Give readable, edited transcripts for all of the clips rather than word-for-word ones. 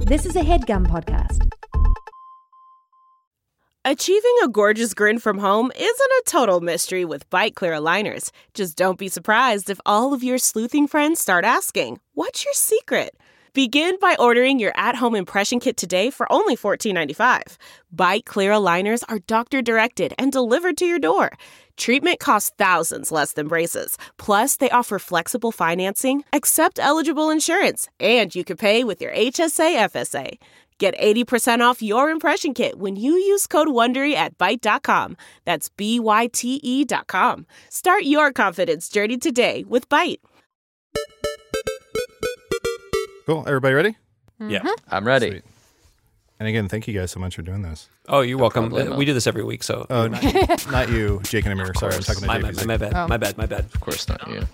This is a HeadGum podcast. Achieving a gorgeous grin from home isn't a total mystery with Byte Clear aligners. Just don't be surprised if all of your sleuthing friends start asking, "What's your secret?" Begin by ordering your at-home impression kit today for only $14.95. Byte Clear aligners are doctor-directed and delivered to your door. Treatment costs thousands less than braces. Plus, they offer flexible financing, accept eligible insurance, and you can pay with your HSA FSA. Get 80% off your impression kit when you use code WONDERY at Byte.com. That's BYTE.com. Start your confidence journey today with Byte. Cool. Everybody ready? Yeah. I'm ready. Sweet. And again, thank you guys so much for doing this. Oh, you're welcome. problemo. We do this every week, so. Oh, not you, Jake and Amir. Sorry, I'm talking to My JPC. bad. My bad. Of course not you.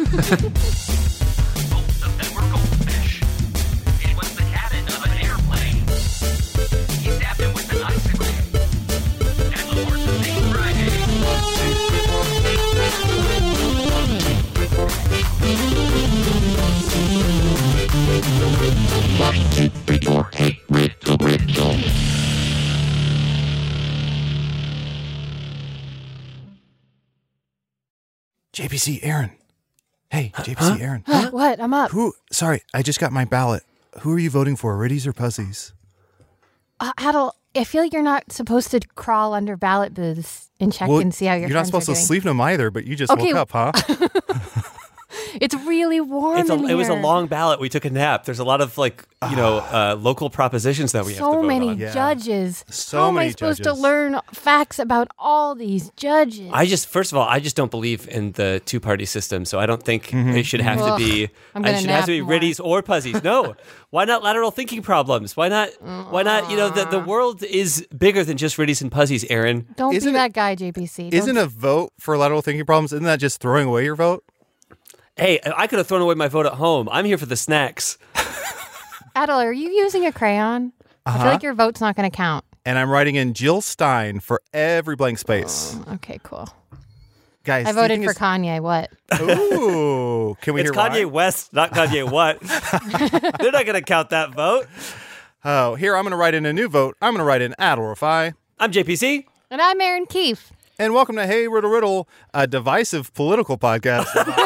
JPC, Aaron. Hey, JPC, Aaron. What? I'm up. Sorry, I just got my ballot. Who are you voting for, Riddies or Puzzies? Adel, I feel like you're not supposed to crawl under ballot booths and check and see how your You're not friends supposed are to doing. sleep in them either, but you just woke up, huh? It's really warm in here. It was a long ballot. We took a nap. There's a lot of local propositions that we have to vote many on. Yeah. judges. So How am many I supposed to judges. learn facts about all these judges? First of all, I just don't believe in the two-party system, so I don't think it should have to be. I'm gonna It should have to be nap more. Riddies or Puzzies. No, why not lateral thinking problems? Why not? The world is bigger than just Riddies and Puzzies, Aaron. Don't Isn't be it- that guy, JPC. Isn't a vote for lateral thinking problems, isn't that just throwing away your vote? Hey, I could have thrown away my vote at home. I'm here for the snacks. Adel, are you using a crayon? I feel like your vote's not going to count. And I'm writing in Jill Stein for every blank space. Okay, cool. Guys, I do you voted think for it's- Kanye. What? Ooh, can we It's hear Kanye why? West, not Kanye what. They're not going to count that vote. Oh, here, I'm going to write in a new vote. I'm going to write in Adel Rafai. I'm JPC. And I'm Aaron Keefe. And welcome to Hey Riddle Riddle, a divisive political podcast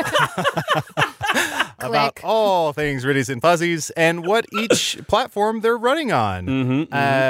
about Click. all things Riddies and Fuzzies and what each platform they're running on.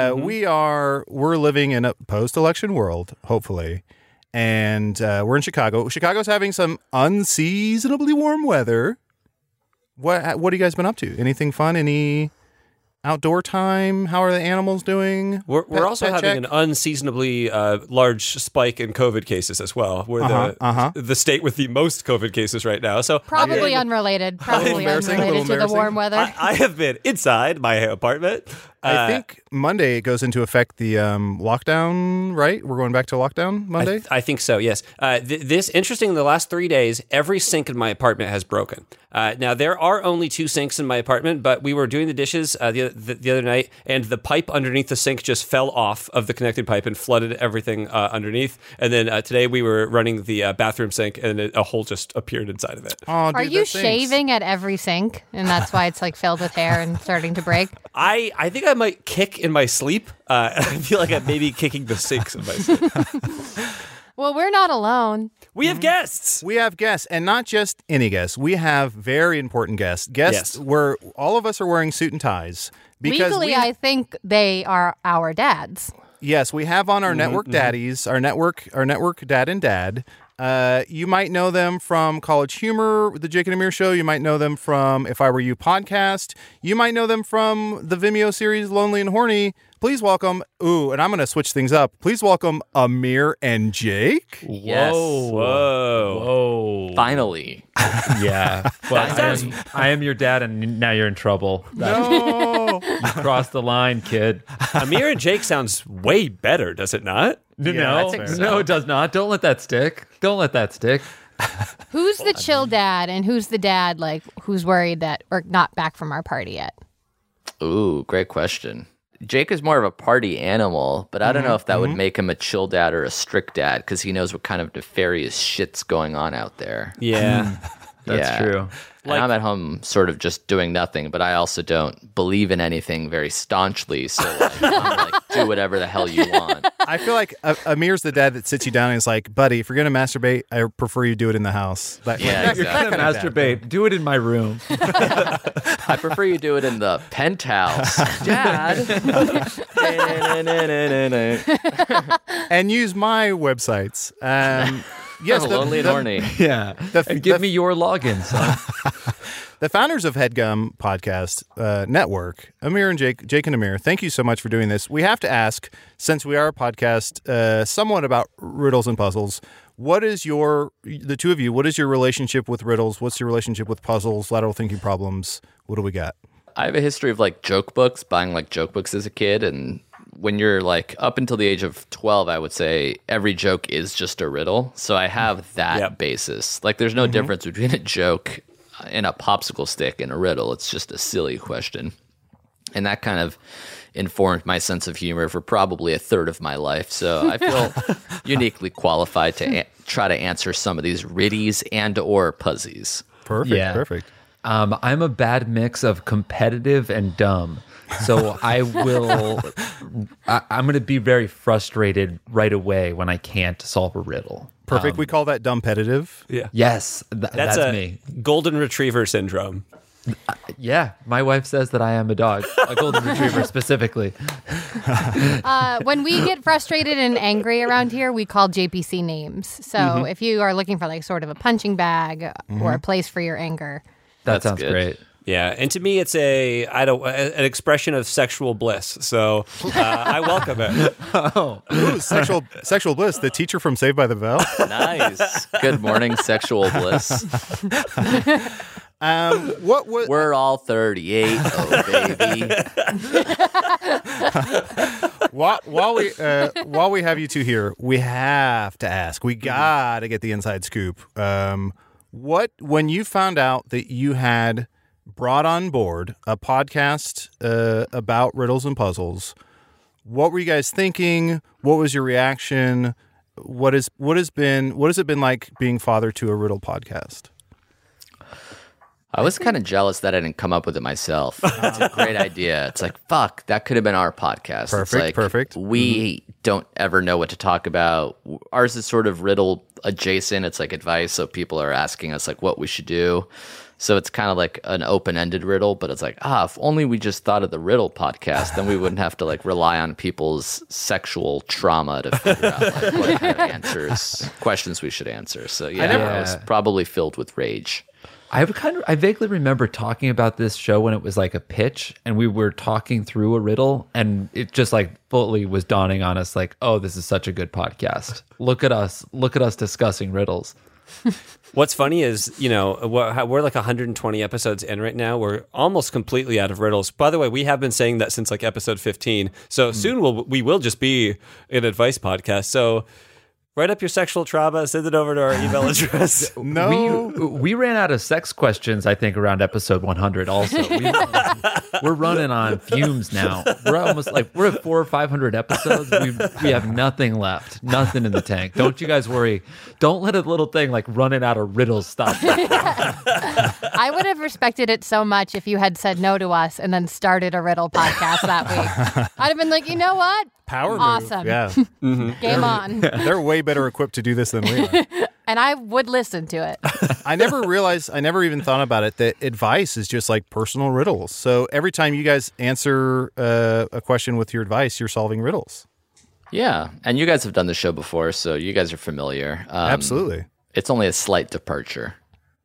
We're living in a post-election world, hopefully, and we're in Chicago. Chicago's having some unseasonably warm weather. What have you guys been up to? Anything fun? Any outdoor time? How are the animals doing? We're also Pet having check? an unseasonably large spike in COVID cases as well. We're the state with the most COVID cases right now. So Probably unrelated. Probably embarrassing, a unrelated little to the warm embarrassing. weather. I have been inside my apartment. I think Monday goes into effect the lockdown, right? We're going back to lockdown Monday? I think so, yes. This, interesting, in the last 3 days, every sink in my apartment has broken. Now, there are only 2 sinks in my apartment, but we were doing the dishes the other night, and the pipe underneath the sink just fell off of the connected pipe and flooded everything underneath. And then today we were running the bathroom sink, and a hole just appeared inside of it. Oh, dude, Are you that stinks. shaving at every sink, and that's why it's like filled with hair and starting to break? I think I might kick in my sleep. I feel like I'm maybe kicking the sinks in my sleep. Well, we're not alone. We have guests. We have guests, and not just any guests. We have very important guests. Guests Yes. where all of us are wearing suit and ties. Because Legally, I think they are our dads. yes, we have on our network daddies, our network dad and dad. You might know them from College Humor, the Jake and Amir Show. You might know them from If I Were You podcast. You might know them from the Vimeo series Lonely and Horny. Please welcome, and I'm going to switch things up. Please welcome Amir and Jake. Yes. Whoa. Finally. Yeah. Well, I am your dad, and now you're in trouble. No. You crossed the line, kid. Amir and Jake sounds way better, does it not? No, it does not. Don't let that stick. Don't let that stick. Who's the chill dad, and who's the dad who's worried that we're not back from our party yet? Ooh, great question. Jake is more of a party animal, but I don't know if that would make him a chill dad or a strict dad because he knows what kind of nefarious shit's going on out there. Yeah. That's true. And I'm at home sort of just doing nothing, but I also don't believe in anything very staunchly. So like, I'm like, do whatever the hell you want. I feel like Amir's the dad that sits you down and is like, buddy, if you're going to masturbate, I prefer you do it in the house. Yeah, exactly. You're gonna masturbate. Do it in my room. I prefer you do it in the penthouse, Dad. And use my websites. Yes, Lonely and horny. Yeah. And give me your login, son. The founders of HeadGum Podcast Network, Amir and Jake and Amir, thank you so much for doing this. We have to ask, since we are a podcast somewhat about riddles and puzzles, the two of you, what is your relationship with riddles? What's your relationship with puzzles, lateral thinking problems? What do we got? I have a history of like joke books, buying like joke books as a kid. And when you're like up until the age of 12, I would say every joke is just a riddle. So I have that basis. Like there's no difference between a joke and a popsicle stick and a riddle. It's just a silly question. And that kind of informed my sense of humor for probably a third of my life. So I feel uniquely qualified to try to answer some of these riddies and or puzzies. Perfect. I'm a bad mix of competitive and dumb. So I'm going to be very frustrated right away when I can't solve a riddle. Perfect. We call that dumbpetitive. Yeah. Yes, that's me. Golden retriever syndrome. Yeah, my wife says that I am a dog, a golden retriever specifically. When we get frustrated and angry around here, we call JPC names. So if you are looking for like sort of a punching bag or a place for your anger. That sounds good. great. Yeah, and to me, it's an expression of sexual bliss. So I welcome it. Ooh, sexual bliss. The teacher from Saved by the Bell. Nice. Good morning, sexual bliss. We're all 38, oh baby. While we have you two here, we have to ask. We gotta get the inside scoop. When you found out that you had brought on board a podcast about riddles and puzzles, what were you guys thinking? What was your reaction? What has it been like being father to a riddle podcast? I was kind of jealous that I didn't come up with it myself. It's a great idea. It's like, fuck, that could have been our podcast. Perfect. We don't ever know what to talk about. Ours is sort of riddle adjacent. It's like advice. So people are asking us like what we should do. So it's kind of like an open-ended riddle, but it's like, if only we just thought of the riddle podcast, then we wouldn't have to like rely on people's sexual trauma to figure out like what kind of questions we should answer. So I was probably filled with rage. I vaguely remember talking about this show when it was like a pitch and we were talking through a riddle and it just like fully was dawning on us like, oh, this is such a good podcast. Look at us discussing riddles. What's funny is, we're like 120 episodes in right now. We're almost completely out of riddles. By the way, we have been saying that since like episode 15. So soon we will just be an advice podcast. So write up your sexual trauma, send it over to our email address. No. We ran out of sex questions, I think, around episode 100 also. We're running on fumes now. We're almost like, we're at 400 or 500 episodes. We have nothing left. Nothing in the tank. Don't you guys worry. Don't let a little thing like running out of riddles stop. I would have respected it so much if you had said no to us and then started a riddle podcast that week. I'd have been like, you know what? Power move. Awesome. Yeah. Game on. They're way better equipped to do this than we are. And I would listen to it. I never even thought about it, that advice is just like personal riddles. So every time you guys answer a question with your advice, you're solving riddles. Yeah. And you guys have done the show before, so you guys are familiar. Absolutely. It's only a slight departure.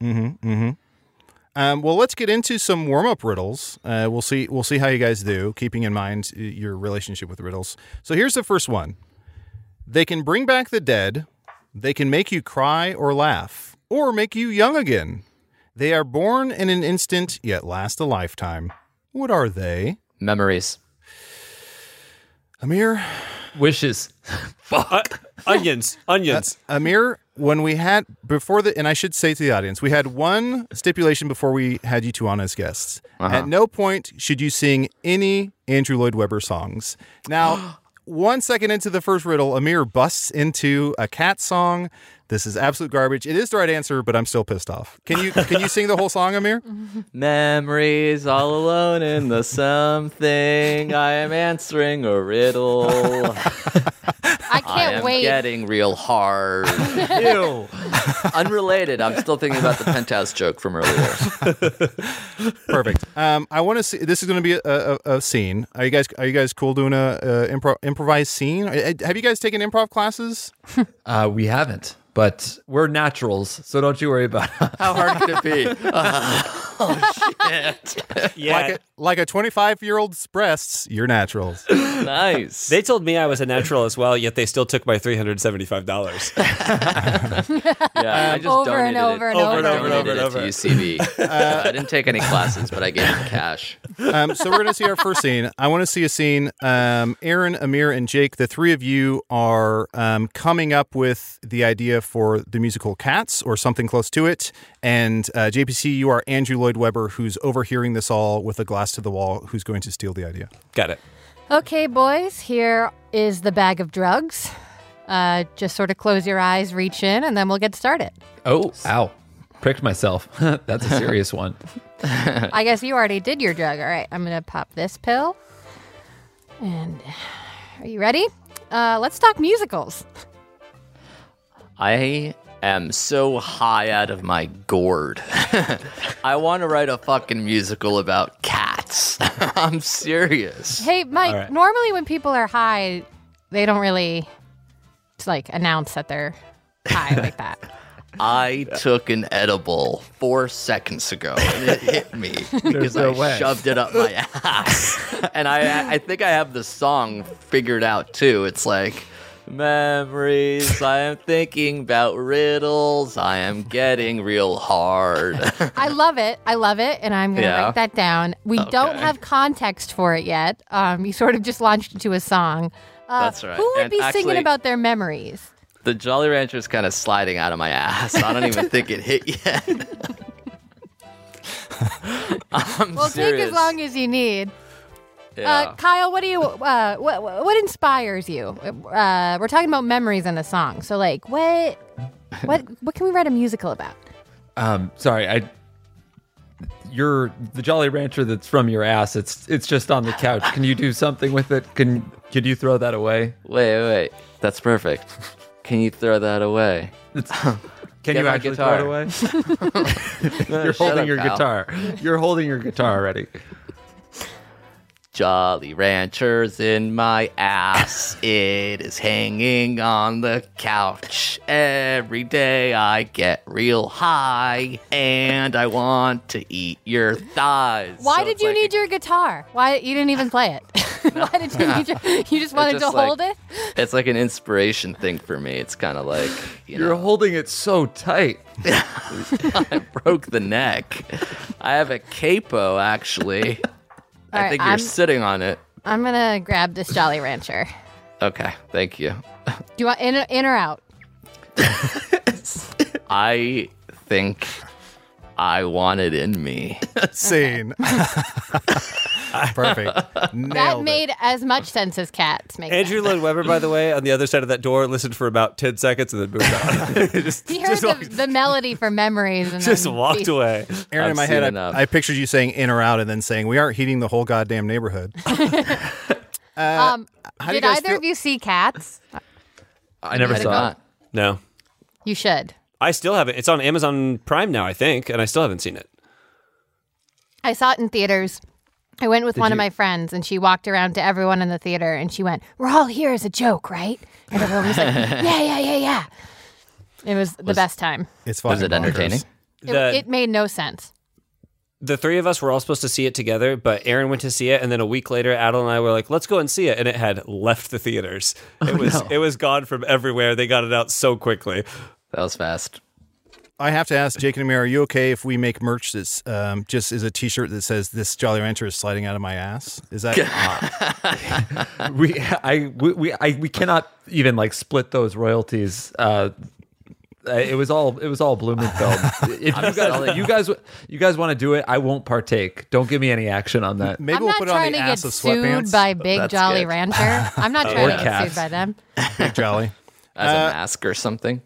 Well, let's get into some warm-up riddles. We'll see how you guys do, keeping in mind your relationship with riddles. So here's the first one. They can bring back the dead. They can make you cry or laugh, or make you young again. They are born in an instant, yet last a lifetime. What are they? Memories. Amir? Wishes. Fuck. Onions. Amir, when we had and I should say to the audience, we had one stipulation before we had you two on as guests. At no point should you sing any Andrew Lloyd Webber songs. Now, 1 second into the first riddle, Amir busts into a cat song. This is absolute garbage. It is the right answer, but I'm still pissed off. Can you sing the whole song, Amir? Memories all alone in the something. I am answering a riddle. I can't wait. Getting real hard. Ew. Unrelated. I'm still thinking about the penthouse joke from earlier. Perfect. I want to see. This is going to be a scene. Are you guys cool doing a improvised scene? Have you guys taken improv classes? We haven't, but we're naturals, so don't you worry about it. How hard could it be? Oh, shit. Yeah. Like a 25-year-old's breasts, you're naturals. Nice. They told me I was a natural as well, yet they still took my $375. Yeah, I just Over donated and over and it. over and Donated over and it over. to UCB. I didn't take any classes, but I gave them cash. So we're going to see our first scene. I want to see a scene. Aaron, Amir, and Jake, the three of you are coming up with the idea for the musical Cats or something close to it. And JPC, you are Andrew Lloyd Webber, who's overhearing this all with a glass to the wall, who's going to steal the idea. Got it. Okay, boys, here is the bag of drugs. Just sort of close your eyes, reach in, and then we'll get started. Oh, ow. Pricked myself. That's a serious one. I guess you already did your drug. All right, I'm going to pop this pill. And are you ready? Let's talk musicals. I am so high out of my gourd. I want to write a fucking musical about cats. I'm serious. Hey, Mike, All right. normally when people are high, they don't really announce that they're high like that. I took an edible 4 seconds ago and it hit me because no I way. shoved it up my ass. And I think I have the song figured out too. It's like, memories, I am thinking about riddles, I am getting real hard. I love it, and I'm going to Yeah? write that down. We don't Okay. have context for it yet. You sort of just launched into a song. That's right. Who would And be actually- singing about their memories? The Jolly Rancher is kind of sliding out of my ass. I don't even think it hit yet. I'm Well, serious. take as long as you need. Yeah. Kyle, what do you? What inspires you? We're talking about memories in a song. So, like, what can we write a musical about? Sorry, you're the Jolly Rancher that's from your ass. It's just on the couch. Can you do something with it? Could you throw that away? Wait. That's perfect. Can you throw that away? Can Get you my actually guitar. throw it away? You're Shut holding up, your pal. guitar. You're holding your guitar already. Jolly Rancher's in my ass. It is hanging on the couch. Every day I get real high and I want to eat your thighs. Why So did it's you like need your guitar? Why you didn't even play it? Why did you need you just wanted to just like- hold it? It's like an inspiration thing for me. It's kind of like, You're holding it so tight. I broke the neck. I have a capo, actually. All I right, think you're sitting on it. I'm gonna grab this Jolly Rancher. Okay, thank you. Do you want in or out? I think I want it in me. Scene. Perfect. That Nailed it. made as much sense as cats make. Andrew Lloyd Webber, by the way, on the other side of that door, listened for about 10 seconds and then moved on. He heard the melody for memories and just then walked he- away. Aaron, in I've my seen head, enough. I pictured you saying in or out and then saying, we aren't heating the whole goddamn neighborhood. How do you Did guys either feel- of you see Cats? I never I did saw it. not. No. You should. I still haven't. It's on Amazon Prime now, I think, and I still haven't seen it. I saw it in theaters. I went with one of you- my friends, and she walked around to everyone in the theater, and she went, "We're all here as a joke, right?" And everyone was like, "Yeah." It was the best time. It's Was fucking it entertaining? bonkers. It made no sense. The three of us were all supposed to see it together, but Aaron went to see it, and then a week later, Adel and I were like, "Let's go and see it," and it had left the theaters. It was gone from everywhere. They got it out so quickly. That was fast. I have to ask Jake and Amir, are you okay if we make merch that's just as a T-shirt that says "This Jolly Rancher is sliding out of my ass"? Is that We cannot even like split those royalties. It was all Blumenfeld. If you guys want to do it, I won't partake. Don't give me any action on that. Maybe I'm we'll not put it on trying the to ass get of sued sweatpants. by Big That's Jolly good. Rancher. I'm not trying to get calves. sued by them. Big Jolly. As a mask or something.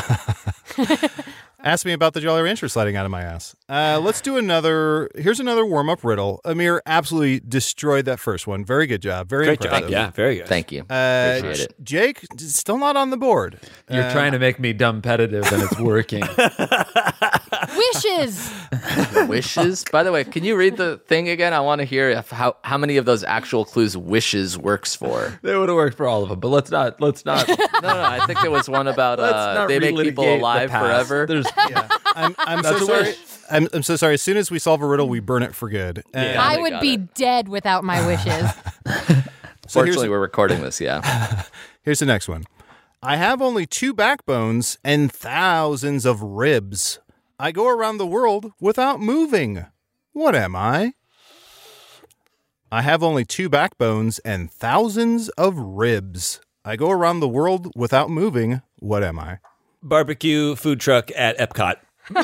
Ask me about the Jolly Rancher sliding out of my ass. Let's do another. Here's another warm-up riddle. Amir absolutely destroyed that first one. Very good job. Very Great impressive. job. Yeah, very good. Thank you. Appreciate it. Jake, still not on the board. You're trying to make me dumbpetitive, and it's working. Wishes. Wishes. By the way, can you read the thing again? I want to hear how many of those actual clues wishes works for. They would have worked for all of them, but let's not. No, I think there was one about Let's not they make people relitigate the alive past. forever. There's I'm so sorry. I'm so sorry. As soon as we solve a riddle, we burn it for good. I would be dead without my wishes. Fortunately, we're recording this. Yeah. Here's the next one. I have only 2 backbones and thousands of ribs. I go around the world without moving. What am I? I have only 2 backbones and thousands of ribs. I go around the world without moving. What am I? Barbecue food truck at Epcot.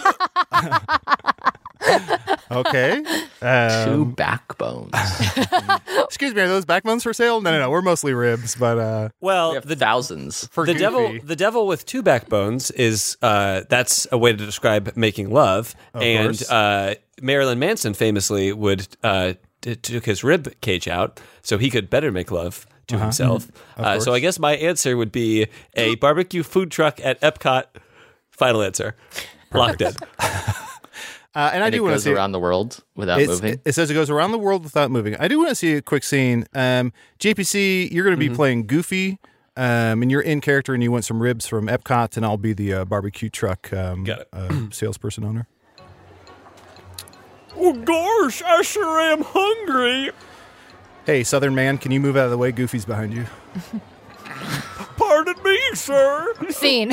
Okay. 2 backbones. Excuse me, are those backbones for sale? No. We're mostly ribs, but Well, We have thousands. for the Goofy. devil with 2 backbones is that's a way to describe making love. course. Marilyn Manson famously would took his rib cage out so he could better make love to himself. So I guess my answer would be a barbecue food truck at Epcot. Final answer. Locked in. And I And do it want to goes see around the world without moving. It says it goes around the world without moving. I do want to see a quick scene. JPC, you're going to be playing Goofy, and you're in character, and you want some ribs from Epcot, and I'll be the barbecue truck Got it. salesperson owner. Oh gosh, I sure am hungry. Hey, Southern man, can you move out of the way? Goofy's behind you. Pardon me, sir. Scene.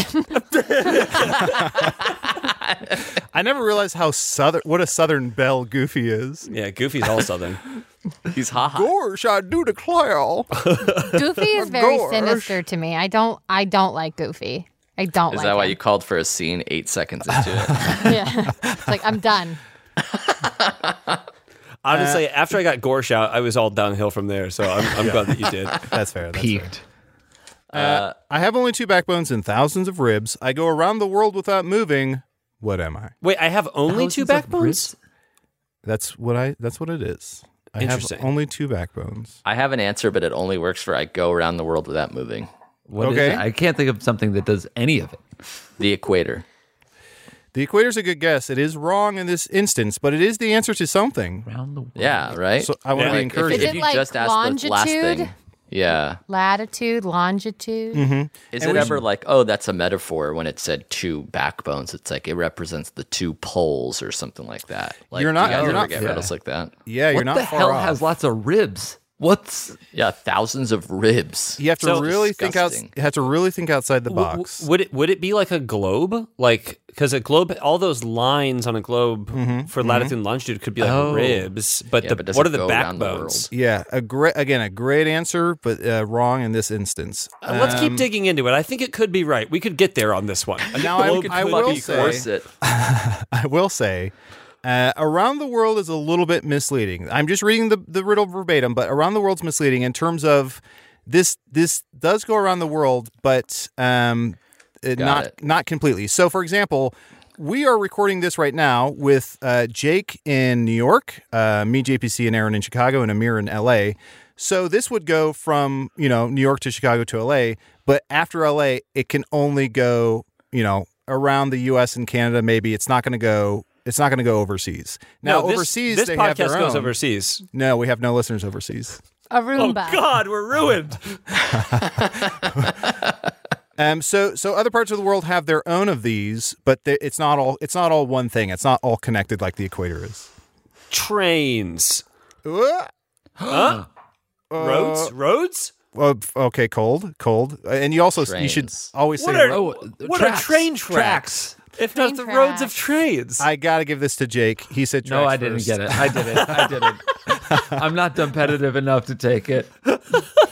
I never realized what a Southern belle Goofy is. Yeah, Goofy's all Southern. He's ha-ha. Gosh, I do declare. Goofy is very Gosh. sinister to me. I don't like Goofy. I don't Is like that why him. you called for a scene 8 seconds into it? Yeah. It's like, I'm done. Honestly, after I got Gorsh out, I was all downhill from there. So I'm glad that you did. That's fair. That's peaked. fair. I have only 2 backbones and thousands of ribs. I go around the world without moving. What am I? Wait, I have only 2 Thousands of backbones? That's what it is. I have Interesting. only 2 backbones. I have an answer, but it only works for I go around the world without moving. What is Okay. it? I can't think of something that does any of it. The equator. The equator's a good guess. It is wrong in this instance, but it is the answer to something. Around the world. Yeah, right? So I want to be Yeah. encouraging. Is If it you like just asked the last longitude? thing. Yeah. Latitude, longitude. Is And it we ever like, oh, that's a metaphor when it said 2 backbones? It's like it represents the 2 poles or something like that. Like, You're not- do you guys you're ever not- get yeah. riddles like that? Yeah, you're What not the far hell off. has lots of ribs? What's Yeah, thousands of ribs. You have to So really think out. disgusting. You have to really think outside the box. Would it be like a globe? Like, because a globe, all those lines on a globe for latitude and longitude could be like Oh. ribs. But Yeah, but does what it are the go around the backbones? Yeah, a great answer, but wrong in this instance. Let's keep digging into it. I think it could be right. We could get there on this one. Now, I Globe will could be say- correct. Force it. I will say, around the world is a little bit misleading. I'm just reading the riddle verbatim, but around the world's misleading in terms of this. This does go around the world, but not completely. So, for example, we are recording this right now with Jake in New York, me, JPC, and Aaron in Chicago, and Amir in LA. So this would go from New York to Chicago to LA, but after LA, it can only go around the U.S. and Canada. Maybe it's not going to go. It's not going to go overseas. Now, No, overseas, this they have podcast their goes own. overseas. No, we have no listeners overseas. Aruba. Oh God, we're ruined. So other parts of the world have their own of these, but it's not all one thing. It's not all connected like the equator is. Trains. Uh, Roads? okay, cold, and you also you should Trains. always say. What are train tracks? If not Train the roads of tracks. trains. I gotta give this to Jake. He said no? tracks I didn't first. get it. I did it. I'm not competitive enough to take it.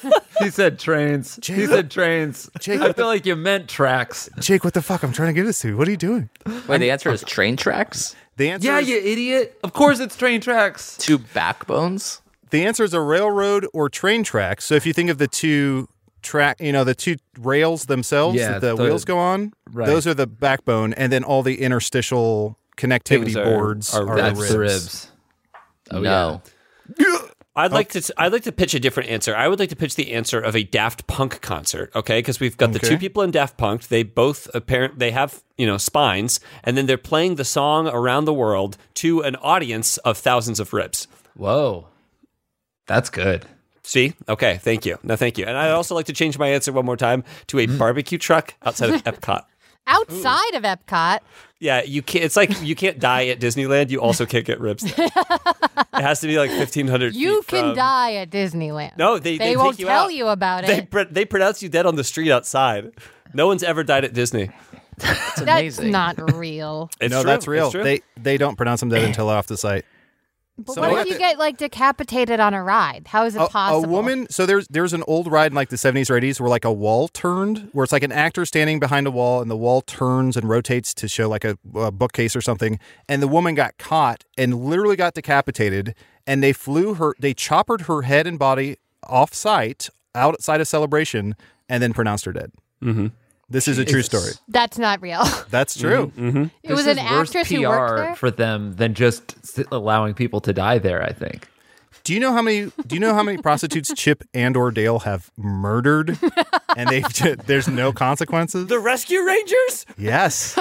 He said trains. He said trains. Jake, I feel like you meant tracks. Jake, what the fuck? I'm trying to give this to you. What are you doing? Wait, the answer is train tracks? The answer Yeah, is, you idiot. Of course it's train tracks. 2 backbones? the answer is a railroad or train track. So if you think of the two the two rails themselves Yeah, that the wheels go on, right. those are the backbone, and then all the interstitial connectivity boards are the That's ribs. the ribs. Oh, No. I'd like to pitch a different answer. I would like to pitch the answer of a Daft Punk concert, okay? Because we've got the two people in Daft Punk. They both they have, spines, and then they're playing the song around the world to an audience of thousands of ribs. Whoa. That's good. See? Okay, thank you. No, thank you. And I'd also like to change my answer one more time to a barbecue truck outside of Epcot. Outside of Epcot. Yeah, you can't. It's like you can't die at Disneyland. You also can't get ribs there. It has to be like 1,500 You feet can from... die at Disneyland. No, they won't take you tell out. you about it. They pronounce you dead on the street outside. No one's ever died at Disney. That's That's amazing. not real. It's No, true. that's real. It's true. They don't pronounce them dead until off the site. But So what we if you have get decapitated on a ride? How is it a possible? woman. So there's an old ride in like the 70s or 80s where like a wall turned, where it's like an actor standing behind a wall and the wall turns and rotates to show like a bookcase or something, and the woman got caught and literally got decapitated, and they choppered her head and body off site outside of Celebration and then pronounced her dead. Mm-hmm. This is a true story. That's not real. That's true. Mm-hmm. It was This an is worse actress PR who worked there. for them than just allowing people to die there, I think. Do you know how many prostitutes Chip and or Dale have murdered, and there's no consequences? The Rescue Rangers? Yes.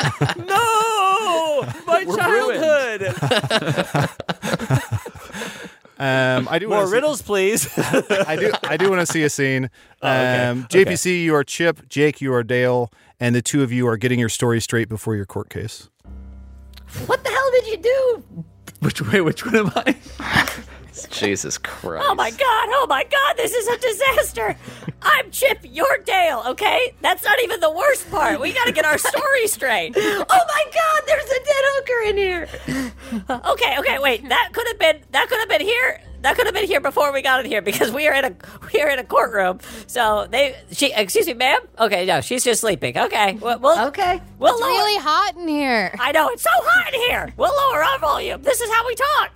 No, my childhood. I do More wanna see- riddles, please. I do want to see a scene. okay. JPC, you are Chip. Jake, you are Dale, and the two of you are getting your story straight before your court case. What the hell did you do? Which one am I? Jesus Christ. Oh my god, this is a disaster. I'm Chip, you're Dale, okay? That's not even the worst part. We gotta get our story straight. Oh my god, there's a dead hooker in here. Okay, wait. That could have been here. That could have been here before we got in here because we are in a courtroom. So excuse me, ma'am? Okay, no, she's just sleeping. Okay. Okay. We'll It's lower, really hot in here. I know, it's so hot in here. We'll lower our volume. This is how we talk.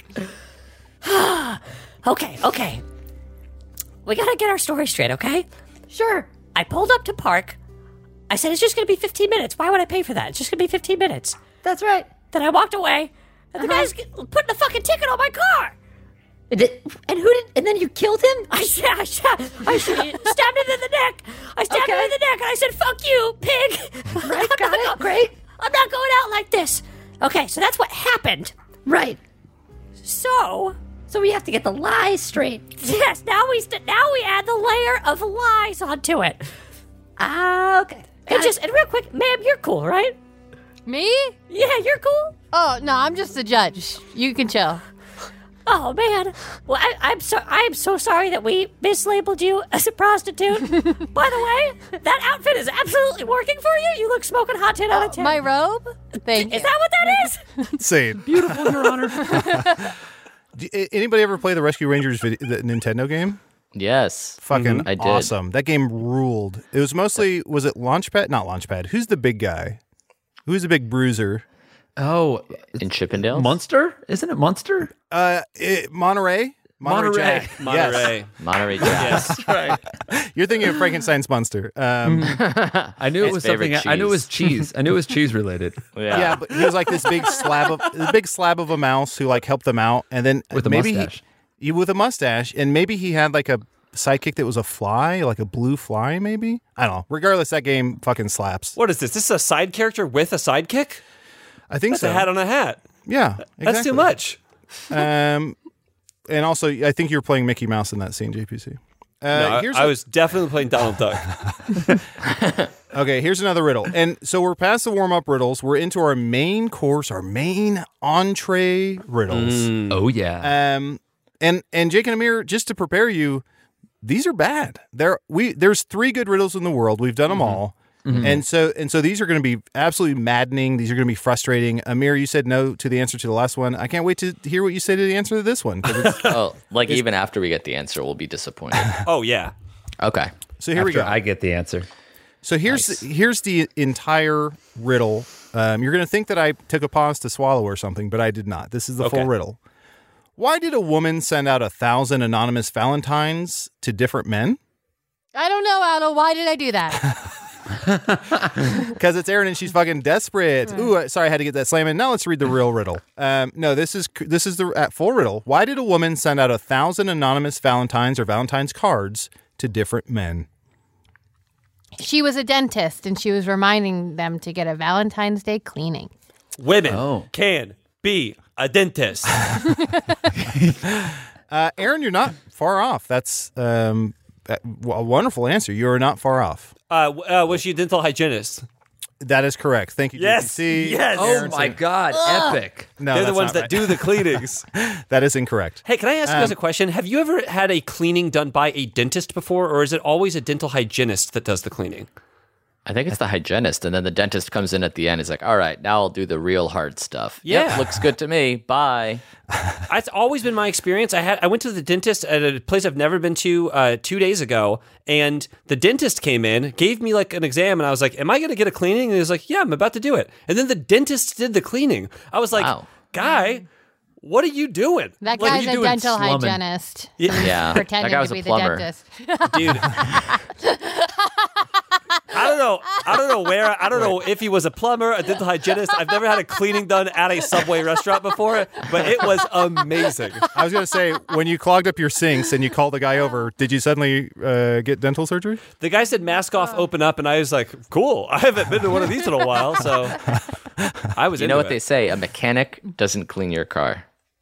Okay. We gotta get our story straight, okay? Sure. I pulled up to park. I said, it's just gonna be 15 minutes. Why would I pay for that? It's just gonna be 15 minutes. That's right. Then I walked away, and the guy's putting a fucking ticket on my car. And then you killed him? I stabbed him in the neck. I stabbed him in the neck, and I said, fuck you, pig. Right, got it. Great. I'm not going out like this. Okay, so that's what happened. Right. So we have to get the lies straight. yes, now we add the layer of lies onto it. Okay. And real quick, ma'am, you're cool, right? Me? Yeah, you're cool. Oh, no, I'm just the judge. You can chill. Oh man. Well, I'm so sorry that we mislabeled you as a prostitute. By the way, that outfit is absolutely working for you. You look smoking hot 10 out of 10. My robe? Thank you. Is that what that is? Insane. Beautiful, Your Honor. Anybody ever play the Rescue Rangers the Nintendo game? Yes. Fucking I did. awesome. That game ruled. It was mostly, was it Launchpad? Not Launchpad. Who's the big guy? Who's the big bruiser? Oh, In Chippendales? Munster? Isn't it Munster? Monterey? Monterey. Jack. Yes. Monterey. Monterey Jack. Yes. Right. You're thinking of Frankenstein's monster. I knew it His was favorite something. I knew it was cheese. cheese. I knew it was cheese related. Yeah, but he was like this big slab of a mouse who like helped them out, and then With a maybe mustache. with a mustache, and maybe he had like a sidekick that was a fly, like a blue fly, maybe. I don't know. Regardless, that game fucking slaps. What is this? This is a side character with a sidekick? I think That's so. a hat on a hat. Yeah, exactly. That's too much. And also, I think you were playing Mickey Mouse in that scene, JPC. No, I was definitely playing Donald Duck. Okay, here's another riddle. And so we're past the warm-up riddles. We're into our main course, our main entree riddles. Oh yeah. And Jake and Amir, just to prepare you, these are bad. There's 3 good riddles in the world. We've done them all. And so these are going to be absolutely maddening. These are going to be frustrating. Amir, you said no to the answer to the last one. I can't wait to hear what you say to the answer to this one. 'Cause it's, Oh, even after we get the answer, we'll be disappointed. Oh, yeah. Okay. So here we After go. I get the answer. So here's the entire riddle. You're going to think that I took a pause to swallow or something, but I did not. This is the full riddle. Why did a woman send out 1,000 anonymous Valentines to different men? I don't know, Adel. Why did I do that? Because it's Erin and she's fucking desperate. Ooh, sorry, I had to get that slam in. Now let's read the real riddle. No, this is the full riddle. Why did a woman send out 1,000 anonymous Valentines or Valentine's cards to different men? She was a dentist, and she was reminding them to get a Valentine's Day cleaning. Women can be a dentist. Erin, you're not far off. That's a wonderful answer. You are not far off. Was she a dental hygienist? That is correct. Thank you, Yes. JPC. Yes. Oh my God, epic. No, They're the that's ones not that right. do the cleanings. That is incorrect. Hey, can I ask you guys a question? Have you ever had a cleaning done by a dentist before, or is it always a dental hygienist that does the cleaning? I think it's the hygienist, and then the dentist comes in at the end. He's like, all right, now I'll do the real hard stuff. Yeah. Yep, looks good to me. Bye. That's always been my experience. I went to the dentist at a place I've never been to 2 days ago, and the dentist came in, gave me like an exam, and I was like, am I going to get a cleaning? And he was like, yeah, I'm about to do it. And then the dentist did the cleaning. I was like, Wow. Guy, what are you doing? That What are guy's you a doing dental slumming? hygienist. Yeah. Pretending that guy was to be a the plumber. dentist. Dude. I don't know if he was a plumber, a dental hygienist. I've never had a cleaning done at a Subway restaurant before, but it was amazing. I was going to say, when you clogged up your sinks and you called the guy over, did you suddenly get dental surgery? The guy said mask off, open up, and I was like, cool. I haven't been to one of these in a while, so I was You into know what it. they say? A mechanic doesn't clean your car.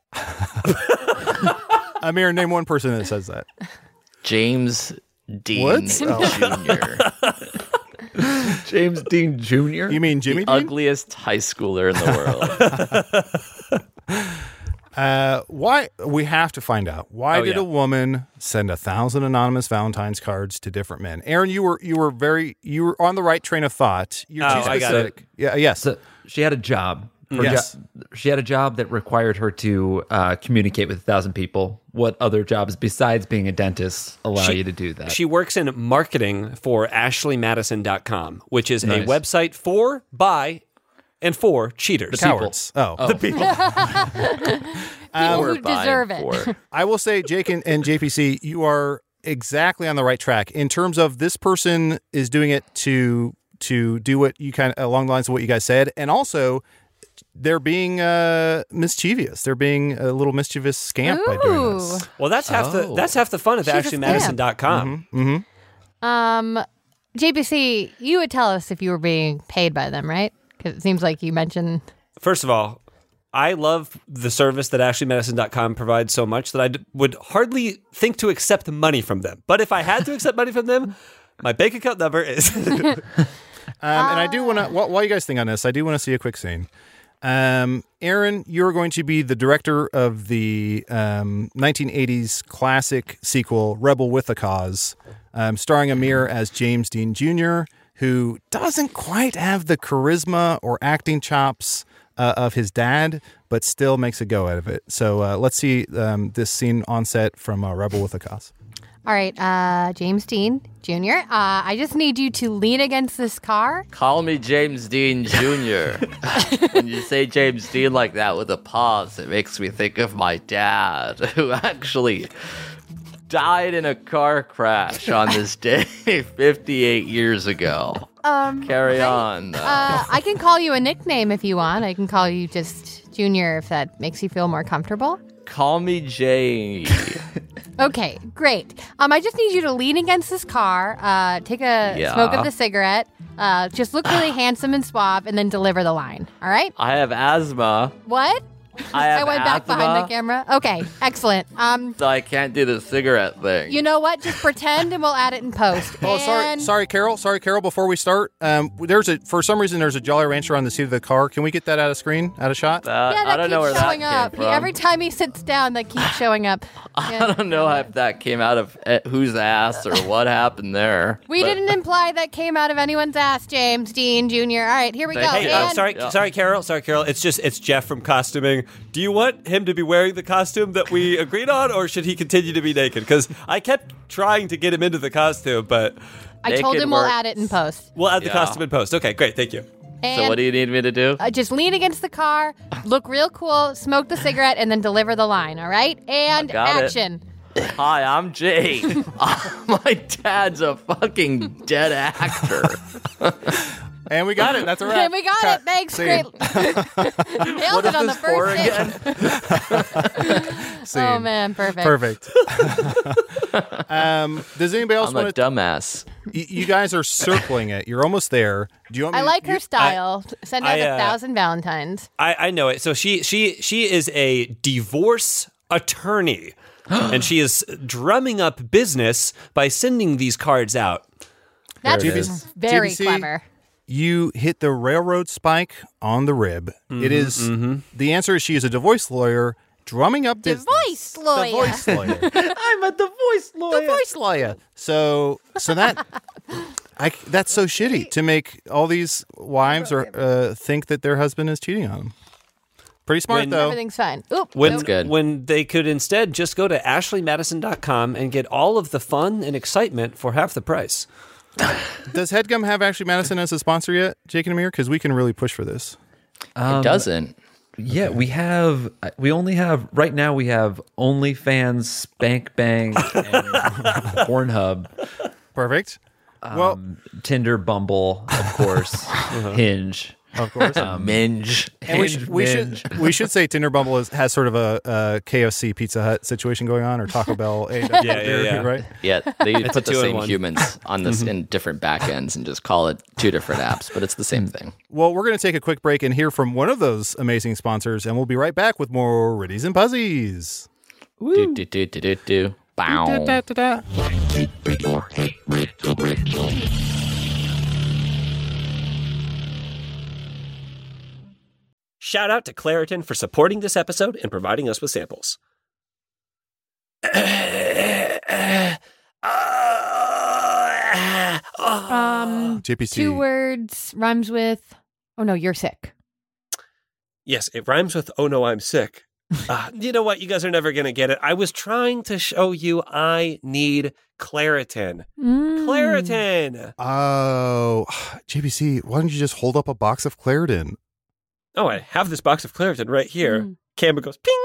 Amir, name one person that says that. James Dean What? Jr. James Dean Jr. You mean Jimmy Dean? Ugliest high schooler in the world. Why? We have to find out. Why did yeah. a woman send 1,000 anonymous Valentine's cards to different men? Aaron, you were on the right train of thought. You're too I got specific. Yeah. Yes. So she had a job. Yes. She had a job that required her to communicate with 1,000 people. What other jobs besides being a dentist allow you to do that? She works in marketing for AshleyMadison.com, which is Nice. a website for, by, and for cheaters. Cowards. Oh. The people. People who deserve it. I will say, Jake and JPC, you are exactly on the right track in terms of this person is doing it to do what you kind of along the lines of what you guys said, and also they're being mischievous. They're being a little mischievous scamp by doing this. Well, that's half the fun of She's a AshleyMadison.com. JPC, you would tell us if you were being paid by them, right? Because it seems like you mentioned. First of all, I love the service that AshleyMadison.com provides so much that I would hardly think to accept money from them. But if I had to accept money from them, my bank account number is... And I do want to, while you guys think on this, I do want to see a quick scene. Aaron, you're going to be the director of the 1980s classic sequel, Rebel with a Cause, starring Amir as James Dean Jr., who doesn't quite have the charisma or acting chops of his dad, but still makes a go out of it. So let's see this scene on set from Rebel with a Cause. All right, James Dean Jr., I just need you to lean against this car. Call me James Dean Jr. When you say James Dean like that with a pause, it makes me think of my dad, who actually died in a car crash on this day 58 years ago. Carry on. I can call you a nickname if you want. I can call you just Junior if that makes you feel more comfortable. Call me Jay. Okay, great. I just need you to lean against this car, take a smoke of the cigarette, just look really handsome and suave, and then deliver the line. All right? I have asthma. What? I went back behind the asthma, camera. Okay, excellent. so I can't do the cigarette thing. You know what? Just pretend, and we'll add it in post. Oh, And- sorry, Carol. Before we start, for some reason there's a Jolly Rancher on the seat of the car. Can we get that out of shot? Yeah, that I don't know where keeps that showing came up. from. Every time he sits down, that keeps showing up. I don't know if that came out of whose ass or what happened there. We but- didn't imply that came out of anyone's ass, James Dean Jr. All right, here we go. Thank you. Hey, And- sorry, Carol. It's Jeff from costuming. wondering, do you want him to be wearing the costume that we agreed on, or should he continue to be naked? Because I kept trying to get him into the costume, but I told him we'll add it in post. We'll add the costume in post. Okay, great. Thank you. And So what do you need me to do? just lean against the car, look real cool, smoke the cigarette, and then deliver the line, all right? And Got it. action. Hi, I'm Jake. My dad's a fucking dead actor. And we got it. That's a wrap. And we got it. Thanks. Scene. Great. Nailed it on the first take. Scene. Oh, man. Perfect. Perfect. Does anybody else I'm a want to? dumbass. You guys are circling it. You're almost there. Do you want me? I like her style. Send out I, 1,000 Valentines. I know it. So she is a divorce attorney, and she is drumming up business by sending these cards out. That's it is. very GBC, clever. You hit the railroad spike on the rib. It is the answer is she is a divorce lawyer drumming up business. Divorce lawyer. Divorce lawyer. I'm a divorce lawyer. Divorce lawyer. So that's so shitty to make all these wives or think that their husband is cheating on them. Pretty smart though. Everything's fine. Oop. When, That's good. When they could instead just go to ashleymadison.com and get all of the fun and excitement for half the price. Does HeadGum have Ashley Madison as a sponsor yet, Jake and Amir? Because we can really push for this. It doesn't. Yeah, we only have right now we have OnlyFans, Spank Bang, and Pornhub. Perfect. Well, Tinder, Bumble, of course, Hinge. of course. Minge. And we should say Tinder Bumble has sort of a KFC Pizza Hut situation going on, or Taco Bell. Yeah. Right? Yeah, they It's a put the same 2-in-1. humans on this in different backends and just call it two different apps, but it's the same thing. Well, we're going to take a quick break and hear from one of those amazing sponsors, and we'll be right back with more Riddies and Puzzies. Do. Bow. Shout out to Claritin for supporting this episode and providing us with samples. JPC. 2 words rhymes with, oh no, you're sick. Yes, it rhymes with, oh no, I'm sick. You know what? You guys are never going to get it. I was trying to show you I need Claritin. Claritin! Oh, JPC, why don't you just hold up a box of Claritin? Oh, I have this box of Claritin right here. Camera goes ping,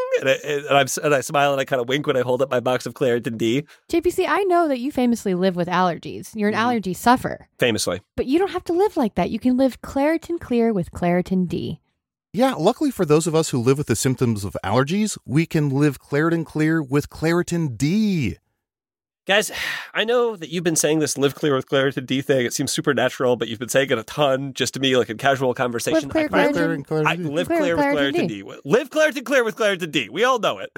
and I smile and I kind of wink when I hold up my box of Claritin D. JPC, I know that you famously live with allergies. You're an allergy sufferer. Famously. But you don't have to live like that. You can live Claritin Clear with Claritin D. Yeah, luckily for those of us who live with the symptoms of allergies, we can live Claritin Clear with Claritin D. Guys, I know that you've been saying this live clear with Claritin D thing. It seems supernatural, but you've been saying it a ton just to me, like in casual conversation. Live clear, Claritin. Live clear with Claritin D. Live Claritin clear with Claritin D. We all know it.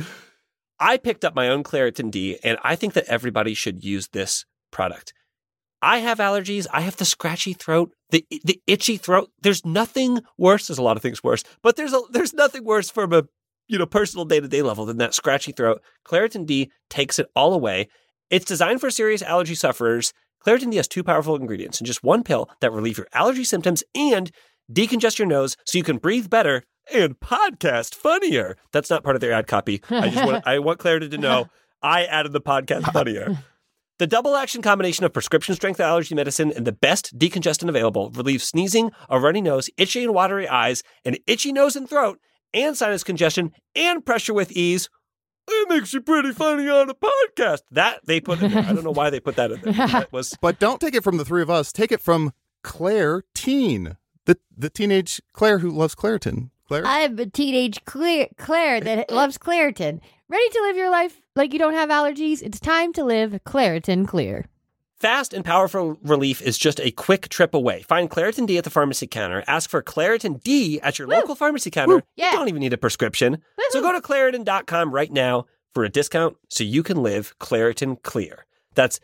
I picked up my own Claritin D, and I think that everybody should use this product. I have allergies. I have the scratchy throat, the itchy throat. There's nothing worse. There's a lot of things worse, but there's nothing worse from a personal day-to-day level than that scratchy throat. Claritin D takes it all away. It's designed for serious allergy sufferers. Claritin D has 2 powerful ingredients in just 1 pill that relieve your allergy symptoms and decongest your nose so you can breathe better and podcast funnier. That's not part of their ad copy. I want Claritin to know I added the podcast funnier. The double action combination of prescription strength allergy medicine and the best decongestant available relieves sneezing, a runny nose, itchy and watery eyes, an itchy nose and throat, and sinus congestion, and pressure with ease. It makes you pretty funny on a podcast. That they put in there. I don't know why they put that in there. That was But don't take it from the 3 of us. Take it from Claire Teen, the teenage Claire who loves Claritin. Claire? I'm a teenage Claire that loves Claritin. Ready to live your life like you don't have allergies? It's time to live Claritin Clear. fast and powerful relief is just a quick trip away. Find Claritin D at the pharmacy counter. Ask for Claritin D at your local pharmacy counter. Yeah. You don't even need a prescription. So go to Claritin.com right now for a discount so you can live Claritin Clear. That's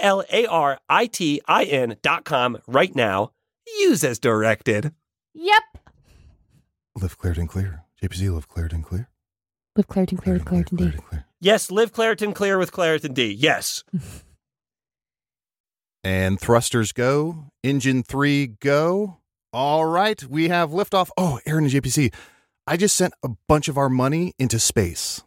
Claritin.com right now. Use as directed. Yep. Live Claritin Clear. JPC, live Claritin Clear. Live Claritin Clear with Claritin D. Clear. Yes, live Claritin Clear with Claritin D. Yes. And thrusters go. Engine 3 go. All right, we have liftoff. Oh, Aaron and JPC, I just sent a bunch of our money into space.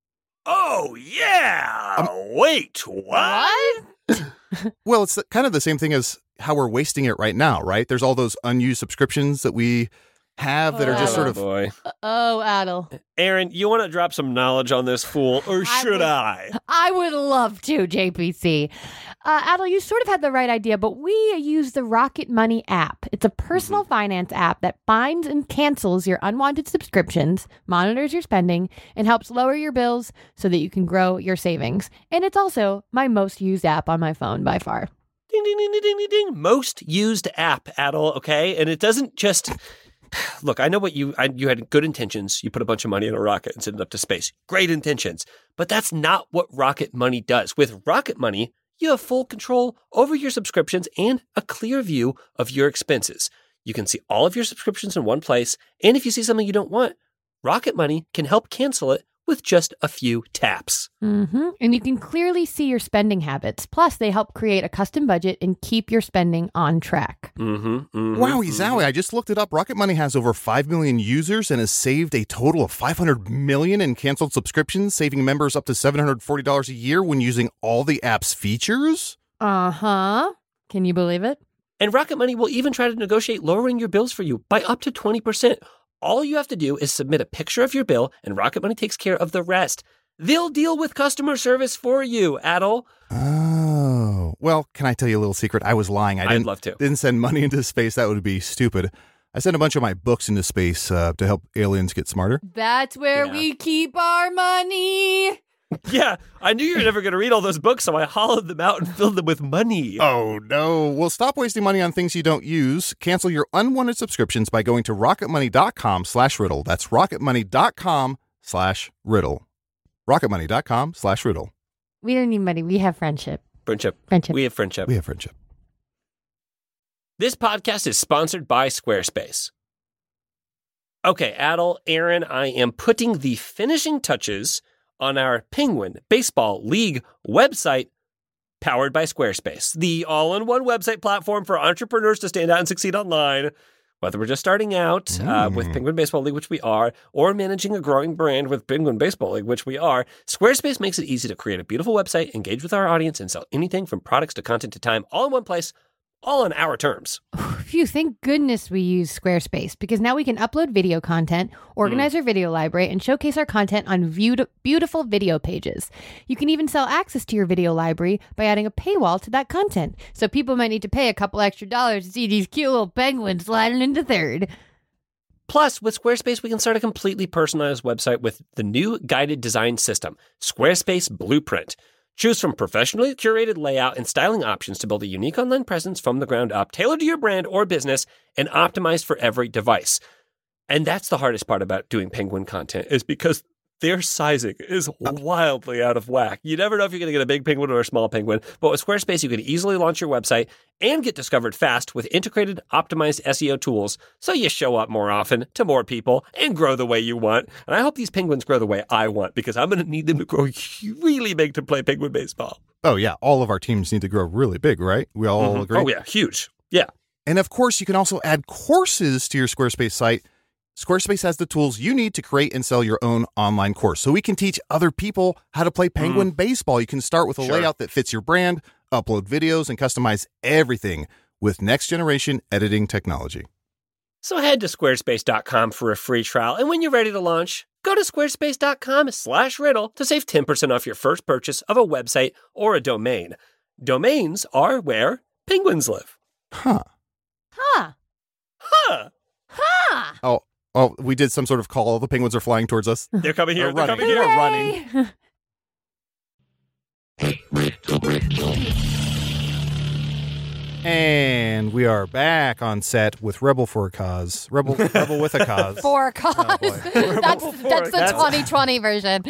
Oh, yeah. Wait, what? Well, it's kind of the same thing as how we're wasting it right now, right? There's all those unused subscriptions that we have that are just sort of... Boy. Oh, Adel. Aaron, you want to drop some knowledge on this fool, or should I? I would love to, JPC. Adel, you sort of had the right idea, but we use the Rocket Money app. It's a personal finance app that finds and cancels your unwanted subscriptions, monitors your spending, and helps lower your bills so that you can grow your savings. And it's also my most used app on my phone by far. Ding, ding, ding, ding, ding, ding, ding. Most used app, Adel, okay? And it doesn't just... Look, I know what you had good intentions. You put a bunch of money in a rocket and sent it up to space. Great intentions. But that's not what Rocket Money does. With Rocket Money, you have full control over your subscriptions and a clear view of your expenses. You can see all of your subscriptions in one place. And if you see something you don't want, Rocket Money can help cancel it with just a few taps. Mm-hmm. And you can clearly see your spending habits. Plus, they help create a custom budget and keep your spending on track. Wowie zowie, I just looked it up. Rocket Money has over 5 million users and has saved a total of $500 million in canceled subscriptions, saving members up to $740 a year when using all the app's features. Uh-huh. Can you believe it? And Rocket Money will even try to negotiate lowering your bills for you by up to 20%. All you have to do is submit a picture of your bill, and Rocket Money takes care of the rest. They'll deal with customer service for you, Adel. Oh. Well, can I tell you a little secret? I was lying. I'd love to. Didn't send money into space. That would be stupid. I sent a bunch of my books into space to help aliens get smarter. That's where we keep our money. Yeah, I knew you were never going to read all those books, so I hollowed them out and filled them with money. Oh, no. Well, stop wasting money on things you don't use. Cancel your unwanted subscriptions by going to rocketmoney.com/riddle. That's rocketmoney.com/riddle. rocketmoney.com/riddle. We don't need money. We have friendship. Friendship. We have friendship. We have friendship. This podcast is sponsored by Squarespace. Okay, Adel, Aaron, I am putting the finishing touches on our Penguin Baseball League website, powered by Squarespace, the all-in-one website platform for entrepreneurs to stand out and succeed online. Whether we're just starting out with Penguin Baseball League, which we are, or managing a growing brand with Penguin Baseball League, which we are, Squarespace makes it easy to create a beautiful website, engage with our audience, and sell anything from products to content to time, all in one place, all on our terms. Phew, thank goodness we use Squarespace, because now we can upload video content, organize our video library, and showcase our content on beautiful video pages. You can even sell access to your video library by adding a paywall to that content. So people might need to pay a couple extra dollars to see these cute little penguins sliding into third. Plus, with Squarespace, we can start a completely personalized website with the new guided design system, Squarespace Blueprint. Choose from professionally curated layout and styling options to build a unique online presence from the ground up, tailored to your brand or business, and optimized for every device. And that's the hardest part about doing Penguin content, is because their sizing is wildly out of whack. You never know if you're going to get a big penguin or a small penguin, but with Squarespace, you can easily launch your website and get discovered fast with integrated, optimized SEO tools, so you show up more often to more people and grow the way you want. And I hope these penguins grow the way I want, because I'm going to need them to grow really big to play penguin baseball. Oh, yeah. All of our teams need to grow really big, right? We all agree? Oh, yeah. Huge. Yeah. And of course, you can also add courses to your Squarespace site. Squarespace has the tools you need to create and sell your own online course, so we can teach other people how to play Penguin baseball. You can start with a layout that fits your brand, upload videos, and customize everything with next-generation editing technology. So head to squarespace.com for a free trial, and when you're ready to launch, go to squarespace.com/riddle to save 10% off your first purchase of a website or a domain. Domains are where penguins live. Huh. Huh. Huh. Huh. Oh, we did some sort of call. All the penguins are flying towards us. They're coming here. They're They're running. coming here. We're running. And we are back on set with Rebel for a Cause. Rebel with a Cause. For a cause. That's the 2020 version.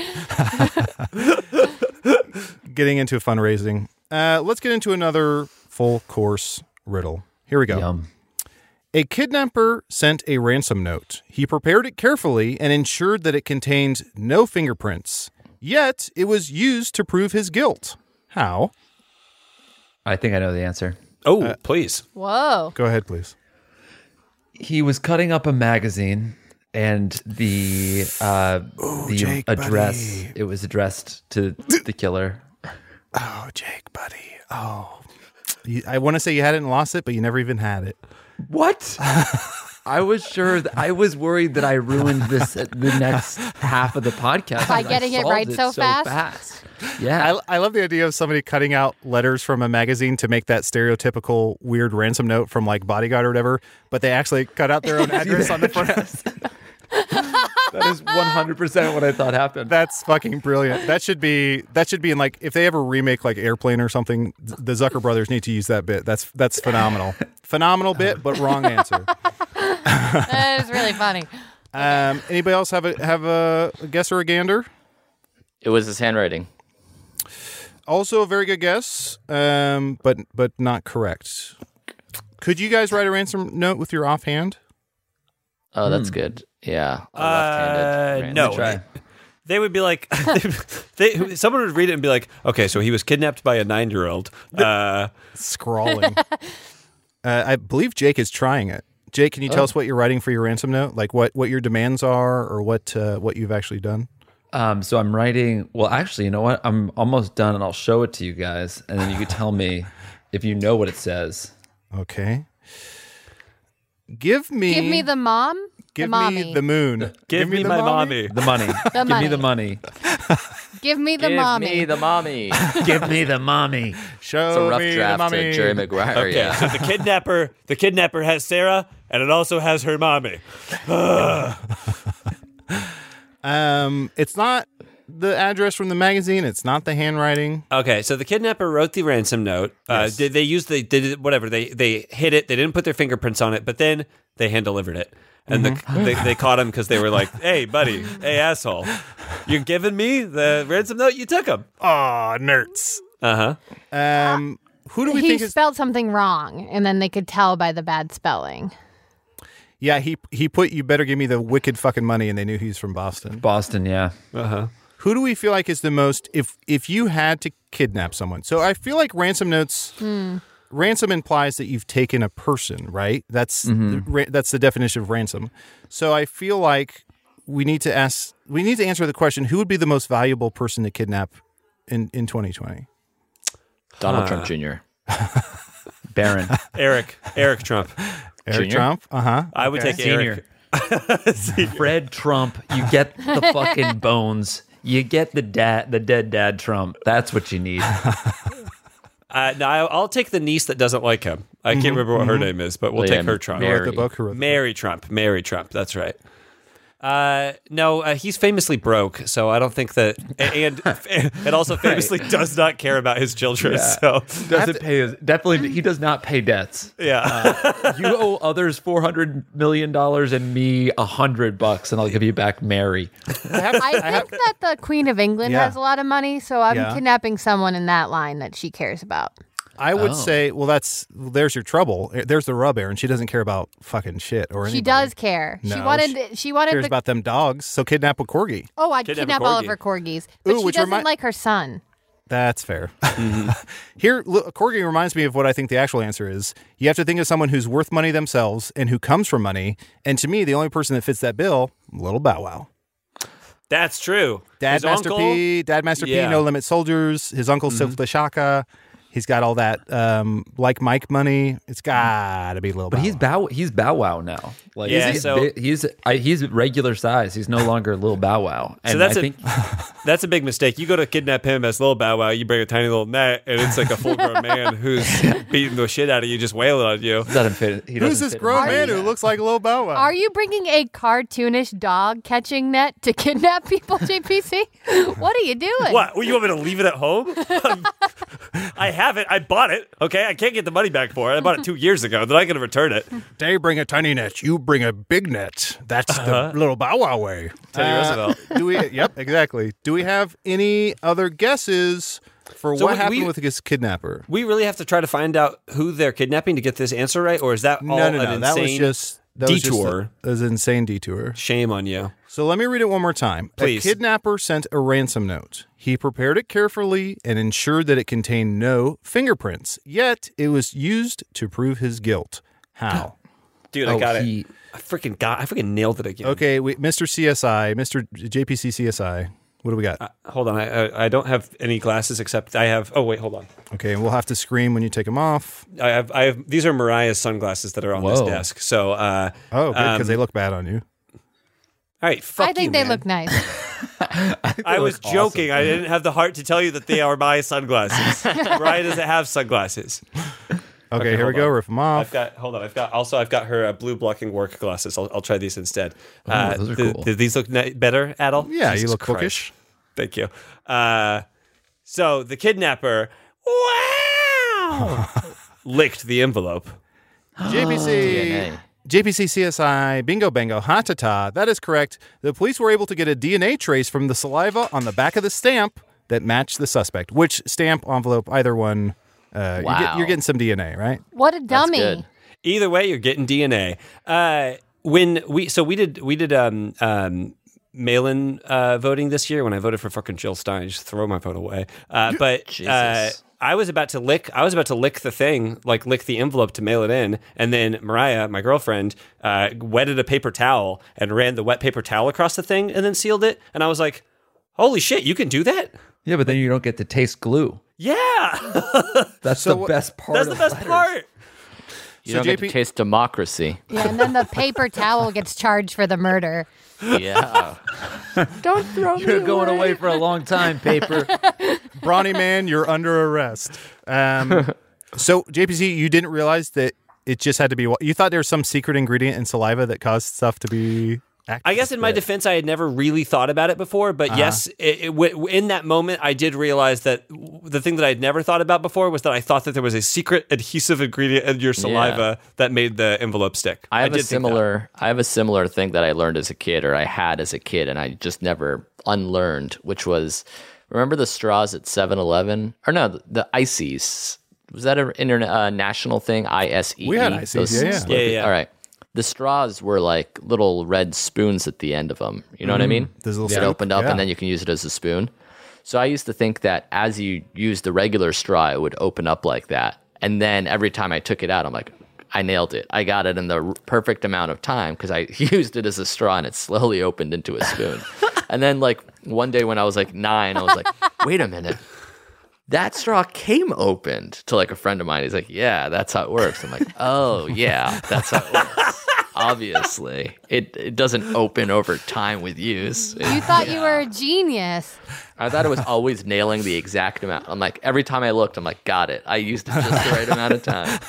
Getting into fundraising. Let's get into another full course riddle. Here we go. Yum. A kidnapper sent a ransom note. He prepared it carefully and ensured that it contained no fingerprints. Yet, it was used to prove his guilt. How? I think I know the answer. Oh, please. Whoa. Go ahead, please. He was cutting up a magazine and the Jake, address, buddy. it was addressed to the killer. Oh, Jake, buddy. Oh, I want to say you had it and lost it, but you never even had it. What? I was sure. I was worried that I ruined the next half of the podcast By I getting it solved right so fast? Yeah. I love the idea of somebody cutting out letters from a magazine to make that stereotypical weird ransom note from like Bodyguard or whatever, but they actually cut out their own address on the front. That is 100% what I thought happened. That's fucking brilliant. That should be in like if they ever remake like Airplane or something, the Zucker brothers need to use that bit. That's phenomenal. Phenomenal bit, but wrong answer. That is really funny. Anybody else have a guess or a gander? It was his handwriting. Also a very good guess, but not correct. Could you guys write a ransom note with your offhand? Oh, that's good. Yeah. A left-handed No. Try. They would be like, someone would read it and be like, okay, so he was kidnapped by a 9-year-old. Scrawling. I believe Jake is trying it. Jake, can you tell us what you're writing for your ransom note? Like what your demands are, or what you've actually done? So I'm writing. Well, actually, you know what? I'm almost done, and I'll show it to you guys, and then you can tell me if you know what it says. Okay. Give me the mom. Give the mommy. me the moon. Give me the my mommy. The money. Give me the money. Give me the Give mommy. me the mommy. Give me the mommy. Show It's a rough me draft the mommy. to Jerry Maguire. Okay, Yeah. so the kidnapper has Sarah, and it also has her mommy. It's not the address from the magazine. It's not the handwriting. Okay, so the kidnapper wrote the ransom note. They did whatever. They hid it. They didn't put their fingerprints on it, but then they hand delivered it. And they caught him because they were like, hey, buddy, hey, asshole, you're giving me the ransom note? You took him. Aw, nerds. Uh-huh. Who do we He think is... spelled something wrong, and then they could tell by the bad spelling. Yeah, he put, you better give me the wicked fucking money, and they knew he's from Boston. Boston, yeah. Uh-huh. Who do we feel like is the most, if you had to kidnap someone? So I feel like ransom notes, ransom implies that you've taken a person, right? That's that's the definition of ransom. So I feel like we need to answer the question, who would be the most valuable person to kidnap in 2020? Donald Trump Jr. Barron. Eric Trump. Eric Junior? Trump? Uh-huh. I would take Senior. Eric. Fred Trump. You get the fucking bones. You get the dead dad Trump. That's what you need. No, I'll take the niece that doesn't like him. I can't remember what her name is, but we'll take her Trump. Who wrote the book? Who wrote the book? Mary Trump. Mary Trump. That's right. No, he's famously broke, so I don't think that, and also famously does not care about his children. So Doesn't pay his, definitely he does not pay debts. yeah, You owe others $400 million and me $100, and I'll give you back Mary. I think that the Queen of England Yeah. has a lot of money, so I'm Yeah. kidnapping someone in that line that she cares about. I would say, well, there's your trouble. There's the rub, Aaron. She doesn't care about fucking shit or anything. She does care. No, she wanted cares the about them dogs, so kidnap a corgi. Oh, I'd Kidnap a kidnap all of corgi. her corgis. But Ooh, she which doesn't remi- like her son. That's fair. Here, look, a corgi reminds me of what I think the actual answer is. You have to think of someone who's worth money themselves and who comes from money. And to me, the only person that fits that bill, Little Bow Wow. that's true. Dad His Master uncle, P, Dad Master P, Yeah. No Limit Soldiers. His uncle Silk the Shaka. He's got all that like Mike money. It's gotta be Little Bow But Wow. he's Bow Wow now. Like Yeah, he's regular size. He's no longer Little Bow Wow. And So that's I think that's a big mistake. You go to kidnap him as Little Bow Wow, you bring a tiny little net, and it's like a full-grown man who's beating the shit out of you, just wailing on you. doesn't fit. He Who's doesn't this fit grown in man there. who looks like Little Bow Wow? Are you bringing a cartoonish dog catching net to kidnap people, JPC? What are you doing? What? Well, you want me to leave it at home? I have it. I bought it. Okay, I can't get the money back for it. I bought it 2 years ago. Then I got to return it. They bring a tiny net. You bring a big net. That's the Little Bow Wow way. Teddy Roosevelt. Do we? Yep, exactly. Do we have any other guesses for So what we- happened we- with this kidnapper? We really have to try to find out who they're kidnapping to get this answer right, or is that all No. an That was insane just detour? That was an insane detour. Shame on you. So let me read it one more time. Please. A kidnapper sent a ransom note. He prepared it carefully and ensured that it contained no fingerprints. Yet it was used to prove his guilt. How? Dude, I got it. I freaking nailed it again. Okay, Mr. CSI, Mr. JPC CSI. What do we got? Hold on. I don't have any glasses except I have. Oh wait, hold on. Okay, and we'll have to scream when you take them off. I have. These are Mariah's sunglasses that are on this desk. So. Oh, good, because they look bad on you. All right, fuck I think you, they man. look nice. I was joking. I didn't have the heart to tell you that they are my sunglasses. Mariah doesn't have sunglasses. Okay, here we go. Rip them off. I've got her blue blocking work glasses. I'll try these instead. Those are cool. Do these look better, Adel? Yeah, Jesus you look Christ. bookish. Thank you. So the kidnapper, wow, licked the envelope. JPC CSI, bingo bango, ha-ta-ta. That is correct. The police were able to get a DNA trace from the saliva on the back of the stamp that matched the suspect. Which stamp, envelope, either one. You're getting some DNA, right? What a dummy. good. Either way, you're getting DNA. When we did mail-in voting this year. When I voted for fucking Jill Stein, just throw my vote away. But Jesus. I was about to lick the thing, like lick the envelope to mail it in, and then Mariah, my girlfriend, wetted a paper towel and ran the wet paper towel across the thing and then sealed it. And I was like, "Holy shit, you can do that!" Yeah, but then you don't get to taste glue. Yeah, That's the best part. that's the best part. You don't get to taste democracy. Yeah, and then the paper towel gets charged for the murder. Yeah. Don't throw me You're going away for a long time, paper. Brawny man, you're under arrest. So, JPC, you didn't realize that it just had to be... You thought there was some secret ingredient in saliva that caused stuff to be... active? I guess in my defense, I had never really thought about it before, but yes, in that moment, I did realize that the thing that I'd never thought about before was that I thought that there was a secret adhesive ingredient in your saliva that made the envelope stick. I have a similar thing that I learned as a kid, or I had as a kid, and I just never unlearned, which was, remember the straws at 7-Eleven? Or no, the Ices. Was that an international thing? ISEE? We had Ices, Yeah. All right. The straws were like little red spoons at the end of them. You know what I mean? Those little It opened up and then you can use it as a spoon. So I used to think that as you use the regular straw, it would open up like that. And then every time I took it out, I'm like, I nailed it. I got it in the perfect amount of time because I used it as a straw and it slowly opened into a spoon. And then like one day when I was like 9, I was like, wait a minute. That straw came opened to like a friend of mine. He's like, yeah, that's how it works. I'm like, oh, yeah, that's how it works. Obviously, it doesn't open over time with use. You thought you were a genius. I thought it was always nailing the exact amount. I'm like, every time I looked, I'm like, got it. I used it just the right amount of time.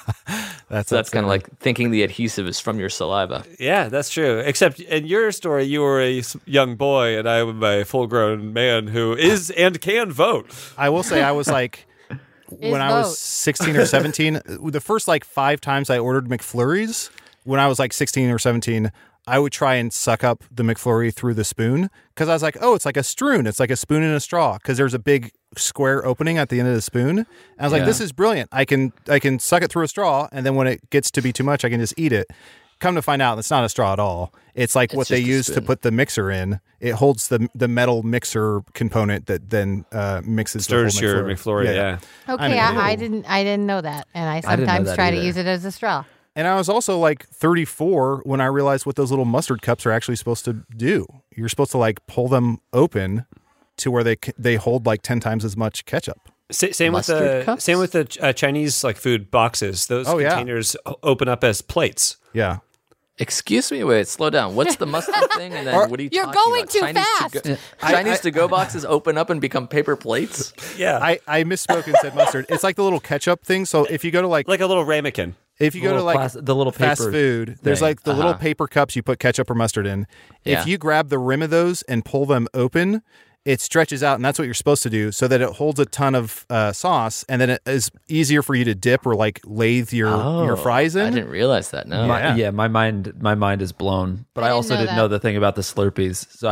That's kind of like thinking the adhesive is from your saliva. Yeah, that's true. Except in your story, you were a young boy, and I am a full-grown man who is and can vote. I will say I was like... When I was 16 or 17, the first like 5 times I ordered McFlurries, when I was like 16 or 17, I would try and suck up the McFlurry through the spoon because I was like, oh, it's like a stroon. It's like a spoon in a straw because there's a big square opening at the end of the spoon. And I was like, this is brilliant. I can suck it through a straw, and then when it gets to be too much, I can just eat it. Come to find out, it's not a straw at all. It's like what they use to put the mixer in. It holds the metal mixer component that then mixes Stirs the whole your McFlurry, yeah. Okay, I didn't know that, and I sometimes that try to either. use it as a straw. And I was also like 34 when I realized what those little mustard cups are actually supposed to do. You're supposed to like pull them open to where they hold like 10 times as much ketchup. Same with the Chinese like food boxes. Those containers open up as plates. Yeah. Excuse me, wait, slow down. What's the mustard thing? And then what are you You're talking going about? too Chinese fast. Chinese to-go boxes open up and become paper plates? Yeah. I misspoke and said mustard. It's like the little ketchup thing. So if you go to like a little ramekin. If you go to like the little fast paper food, there's thing. like the little paper cups you put ketchup or mustard in. Yeah. If you grab the rim of those and pull them open, it stretches out, and that's what you're supposed to do so that it holds a ton of sauce, and then it is easier for you to dip or like lathe your fries in. I didn't realize that. No. My mind is blown. But I also didn't know the thing about the Slurpees. So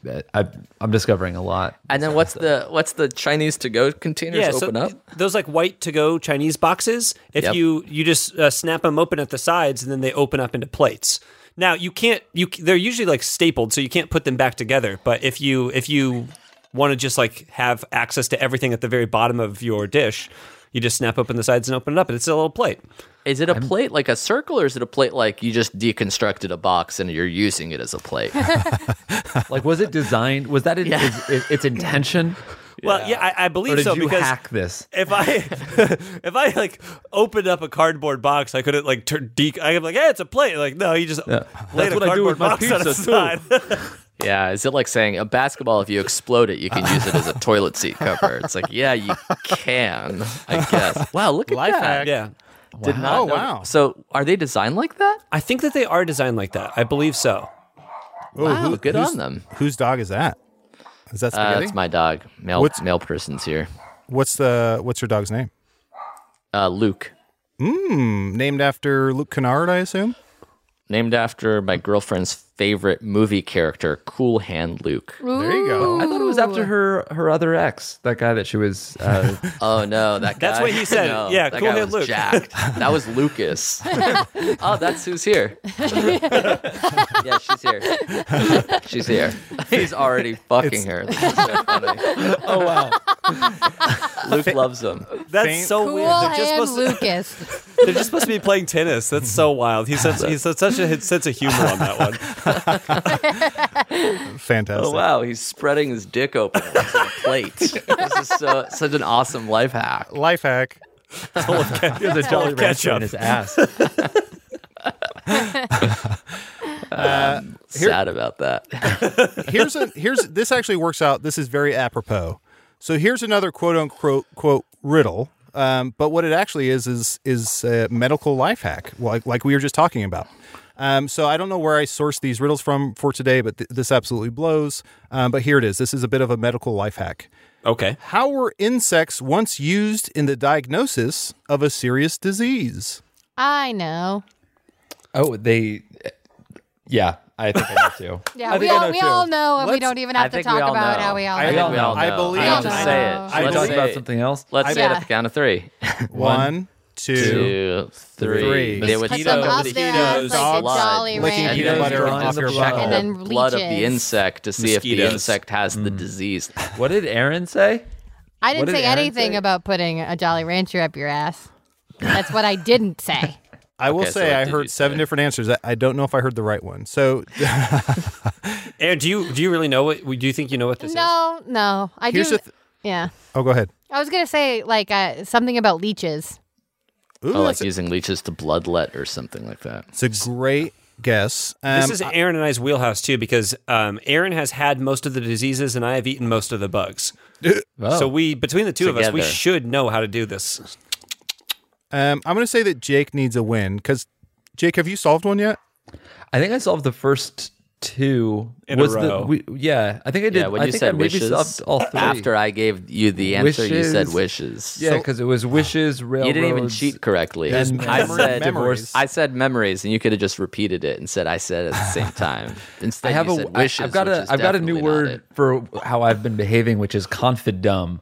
I'm discovering a lot. And then what's the Chinese to-go containers open up? Those like white to-go Chinese boxes, if you just snap them open at the sides, and then they open up into plates. Now they're usually like stapled, so you can't put them back together. But if you want to just like have access to everything at the very bottom of your dish, You just snap open the sides and open it up, and it's a little plate. Is it a plate like a circle, or is it a plate like you just deconstructed a box and you're using it as a plate? Like, was it designed? Was that its intention? Well, yeah, I Or believe did so, you because hack this? if I like opened up a cardboard box, I couldn't like I'm like, hey, it's a plate. Like, no, you just laid That's a what I do cardboard with my box on pizza, its too. side. Yeah, is it like saying a basketball, if you explode it, you can use it as a toilet seat cover? It's like, yeah, you can, I guess. Wow, look at Life that. hack. Yeah. Did not Oh, know- wow. So are they designed like that? I think that they are designed like that. I believe so. Oh, Wow, good whose- on them. Whose dog is that? Is that Spaghetti? It's my dog. Male person's here. What's your dog's name? Luke. Named after Luke Kennard, I assume? Named after my girlfriend's favorite movie character, Cool Hand Luke. There you go. I thought it was after her other ex, that guy that she was. Oh no, that guy. That's what he said. No, Yeah, that Cool guy Hand was Luke. jacked. That was Lucas. Oh, that's who's here. Yeah, she's here. She's here. He's already fucking her. This is so funny. Oh wow! Luke loves him. That's Faint- so Cool weird. They're just, Hand supposed Lucas. they're just supposed to be playing tennis. That's so wild. He's such a sense of humor on that one. Fantastic. Oh wow, he's spreading his dick open like a plate. This is such an awesome life hack. Life hack. He has a Jolly Rancher ketchup. in his ass. Sad about that. Here's this actually works out. This is very apropos. So here's another quote unquote quote riddle. But what it actually is a medical life hack, like we were just talking about. So I don't know where I sourced these riddles from for today, but this absolutely blows. But here it is. This is a bit of a medical life hack. Okay. How were insects once used in the diagnosis of a serious disease? I know. Oh, yeah, I think I know too. Yeah, I think I know we too. all know, and we Let's- don't even I have to think we talk all about know. how we all I know. think we all know. I believe- I I just know. say it. I Should we Let's talk say about it. something else? Let's say it Yeah. at the count of three. 1, 2. 2, 3. They would Put Mosquitoes. them suck up the their mosquitoes, ass like a blood, Jolly licking Rancher. peanut butter drawing off the your blood. butthole. And then blood of the leeches. insect to see if the Mosquitoes. insect has the disease. What did Aaron say? I What didn't did say Aaron anything say? about putting a Jolly Rancher up your ass. That's what I didn't say. I will Okay, so say what I did heard you 7 say? different answers. I don't know if I heard the right one. So Aaron, do you really know what? Do you think you know what this is? No, I here's do. the Yeah, oh, go ahead. I was gonna say like something about leeches. Ooh, Oh, like that's a, using leeches to bloodlet or something like that. it's a great guess. This is Aaron and I's wheelhouse too, because Aaron has had most of the diseases and I have eaten most of the bugs. Oh. So between the two of us, we Together. should know how to do this. I'm going to say that Jake needs a win because Jake, have you solved one yet? I think I solved the first two In a row. I think I did. Yeah, when I you think said I maybe wishes, solved all three. after I gave you the answer, you said Wishes. wishes. Yeah, because it was wishes, railroads. You didn't even cheat correctly. And I said memories. I said memories, and you could have just repeated it and said I said it at the same time. Instead, I have you a. said wishes. I've got which a. is I've got a new definitely not word it. for how I've been behaving, which is confidum.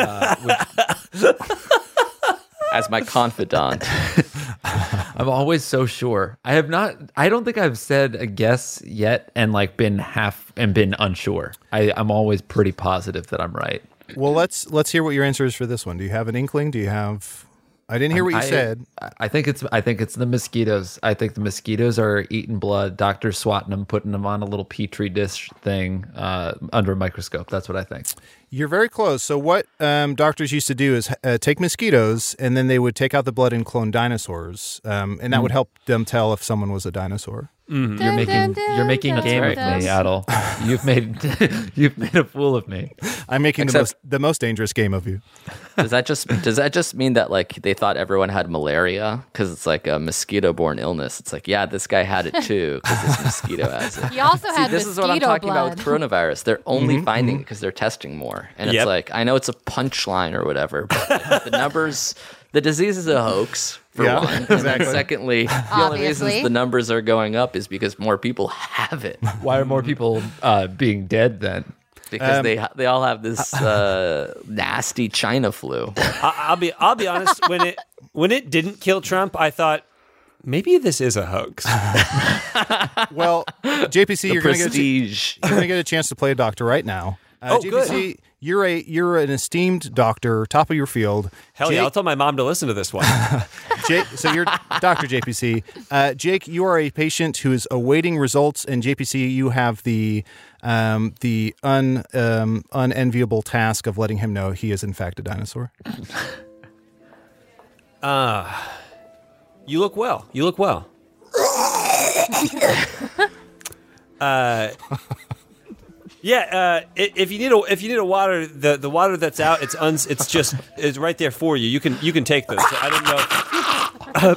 As my confidant. I'm always so sure. I have not. I don't think I've said a guess yet, and like been unsure. I'm always pretty positive that I'm right. Well, let's hear what your answer is for this one. Do you have an inkling? Do you have? I didn't hear what you said. I think it's the mosquitoes. I think the mosquitoes are eating blood. Doctors swatting them, putting them on a little petri dish thing under a microscope. That's what I think. You're very close. So what doctors used to do is take mosquitoes and then they would take out the blood and clone dinosaurs, and that would help them tell if someone was a dinosaur. You're making a game of me, Adel. You've made a fool of me. I'm making Except- the most dangerous game of you. Does that just mean that like they thought everyone had malaria because it's like a mosquito-borne illness? It's like, yeah, this guy had it too because this mosquito has it. He also had This is what I'm mosquito talking about blood. with coronavirus. They're only finding it because they're testing more, and Yep. it's like I know it's a punchline or whatever, but the numbers, the disease is a hoax for Yeah, one, and exactly. then secondly, the only Obviously. reasons the numbers are going up is because more people have it Why are more people being dead then? because they all have this nasty China flu. I'll be honest. When it didn't kill Trump, I thought maybe this is a hoax. Well, JPC, The you're going prestige. to get a chance to play a doctor right now. JPC, good. You're an esteemed doctor, top of your field. Hell yeah, I'll tell my mom to listen to this one. So you're Dr. JPC. Jake, you are a patient who is awaiting results, and JPC, you have the unenviable task of letting him know he is in fact a dinosaur. You look well. If you need a water, the water that's out, it's right there for you. You can take those. So I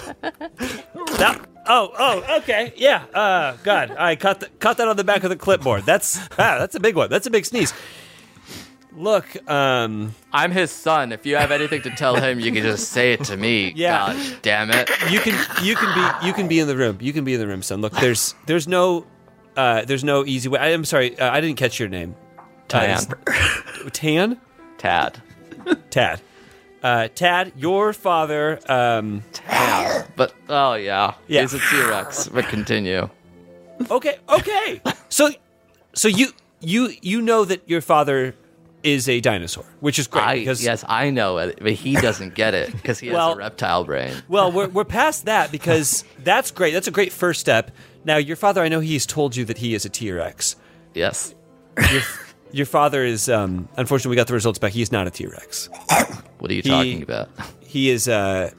don't know. Okay. Yeah. God, I caught that on the back of the clipboard. That's a big one. That's a big sneeze. Look, I'm his son. If you have anything to tell him, you can just say it to me. Yeah. Gosh, damn it. You can be in the room. You can be in the room, son. Look, there's no easy way. I'm sorry, I didn't catch your name. Tan. Tan? Tad. Tad. Tad, your father. Tad. But yeah, Yeah. he's a T-Rex. But continue. Okay. So you know that your father is a dinosaur, which is great. Yes, I know it, but he doesn't get it because he has a reptile brain. Well, we're past that because that's great. That's a great first step. Now, your father, I know he's told you that he is a T-Rex. Yes. Your father is, unfortunately, we got the results back. He's not a T-Rex. What are you talking about? He is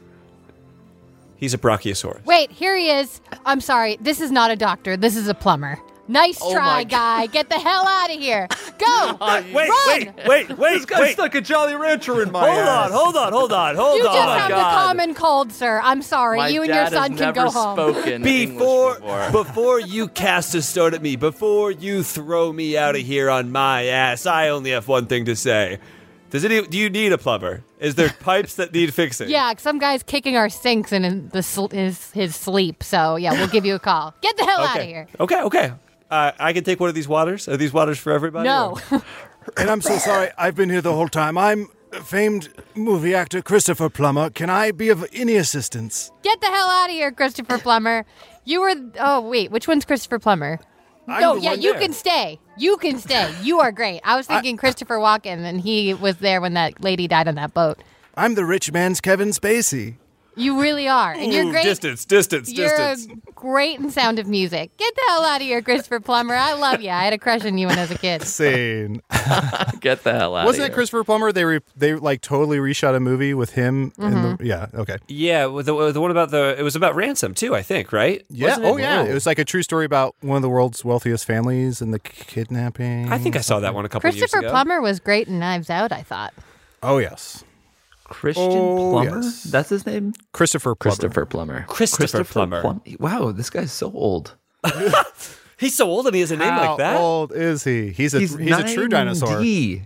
he's a Brachiosaurus. Wait, here he is. I'm sorry. This is not a doctor. This is a plumber. Nice try, guy. Get the hell out of here. Go. Wait. This guy stuck a Jolly Rancher in my ass. Hold on. You just have the common cold, sir. I'm sorry. My you and your dad son has can go never home. spoken English before. Before you cast a stone at me, before you throw me out of here on my ass, I only have one thing to say. Do you need a plumber? Is there pipes that need fixing? Yeah, some guy's kicking our sinks in his sleep. So, yeah, we'll give you a call. Get the hell out of here. Okay. I can take one of these waters. Are these waters for everybody? No. And I'm so sorry. I've been here the whole time. I'm famed movie actor Christopher Plummer. Can I be of any assistance? Get the hell out of here, Christopher Plummer. You were... Oh, wait. Which one's Christopher Plummer? You can stay. You can stay. You are great. I was thinking Christopher Walken, and he was there when that lady died on that boat. I'm the rich man's Kevin Spacey. You really are. And you're great. Distance. You're great in Sound of Music. Get the hell out of here, Christopher Plummer. I love you. I had a crush on you when I was a kid. Insane. Get the hell out of here. Wasn't it Christopher Plummer? They like totally reshot a movie with him. Yeah, okay. Yeah, the one about it was about ransom too, I think, right? Yeah. Wasn't it? Yeah. It was like a true story about one of the world's wealthiest families and the kidnapping. I think I saw that one a couple years ago. Christopher Plummer was great in Knives Out, I thought. Oh, yes. Christian Plummer? Yes. That's his name? Christopher Plummer. Christopher Plummer. Wow, this guy's so old. He's so old and he has a name like that. How old is he? He's a true dinosaur. 90.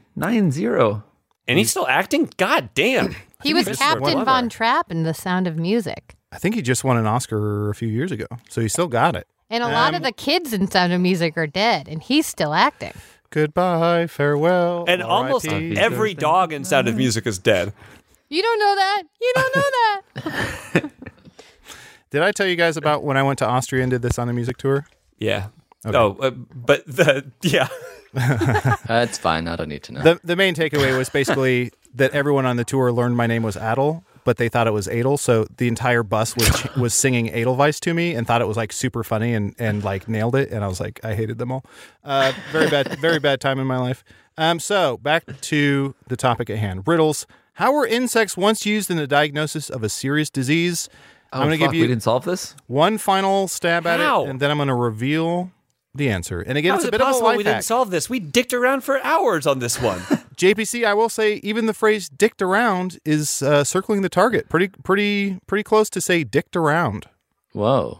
And he's still acting? God damn. He was Christopher Captain Plummer. Von Trapp in The Sound of Music. I think he just won an Oscar a few years ago, so he still got it. And a lot of the kids in Sound of Music are dead, and he's still acting. Goodbye, farewell. And almost R.I.P. every dog in Sound of Music is dead. You don't know that. You don't know that. Did I tell you guys about when I went to Austria and did this on a music tour? Yeah. Okay. Oh, but yeah. It's fine. I don't need to know. The main takeaway was basically that everyone on the tour learned my name was Adel, but they thought it was Adel. So the entire bus was singing Edelweiss to me and thought it was like super funny and like nailed it. And I was like, I hated them all. Very bad time in my life. So back to the topic at hand. Riddles. How were insects once used in the diagnosis of a serious disease? I'm going to give you we didn't solve this? one final stab at How? it, and then I'm going to reveal the answer. And again, How it's is a it bit of a possible life we hack. didn't solve this? We dicked around for hours on this one. JPC, I will say, even the phrase "dicked around" is circling the target. Pretty close to say "dicked around." Whoa.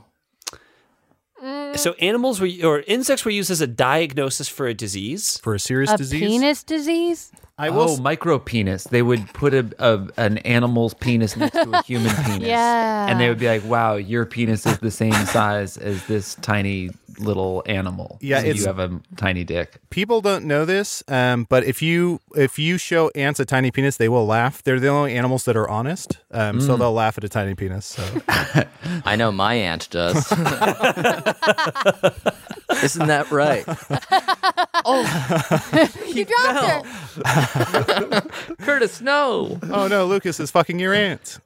So insects were used as a diagnosis for a disease? For a serious A disease. penis disease? I will. Micro penis. They would put an animal's penis next to a human penis. Yeah. And they would be like, wow, your penis is the same size as this tiny little animal. Yeah, so you have a tiny dick. People don't know this, but if you show ants a tiny penis, they will laugh. They're the only animals that are honest, so they'll laugh at a tiny penis. So. I know my aunt does. Isn't that right? You dropped her. Curtis, no. Oh no, Lucas is fucking your aunt.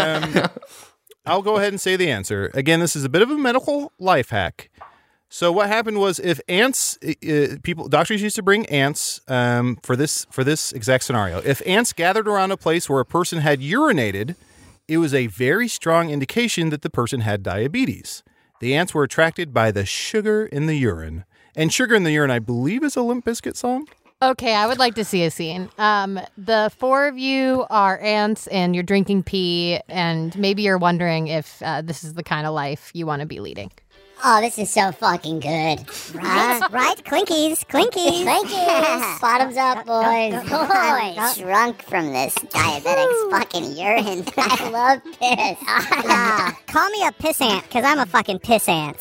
I'll go ahead and say the answer. Again, this is a bit of a medical life hack. So what happened was, if ants, doctors used to bring ants for this exact scenario. If ants gathered around a place where a person had urinated, it was a very strong indication that the person had diabetes. The ants were attracted by the sugar in the urine. And Sugar in the Urine, I believe, is a Limp Bizkit song. Okay, I would like to see a scene. The four of you are ants and you're drinking pee, and maybe you're wondering if this is the kind of life you want to be leading. Oh, this is so fucking good. Right? Right? Clinkies. Bottoms up, boys. I'm shrunk from this diabetic's fucking urine. I love piss. Call me a piss ant, because I'm a fucking piss ant.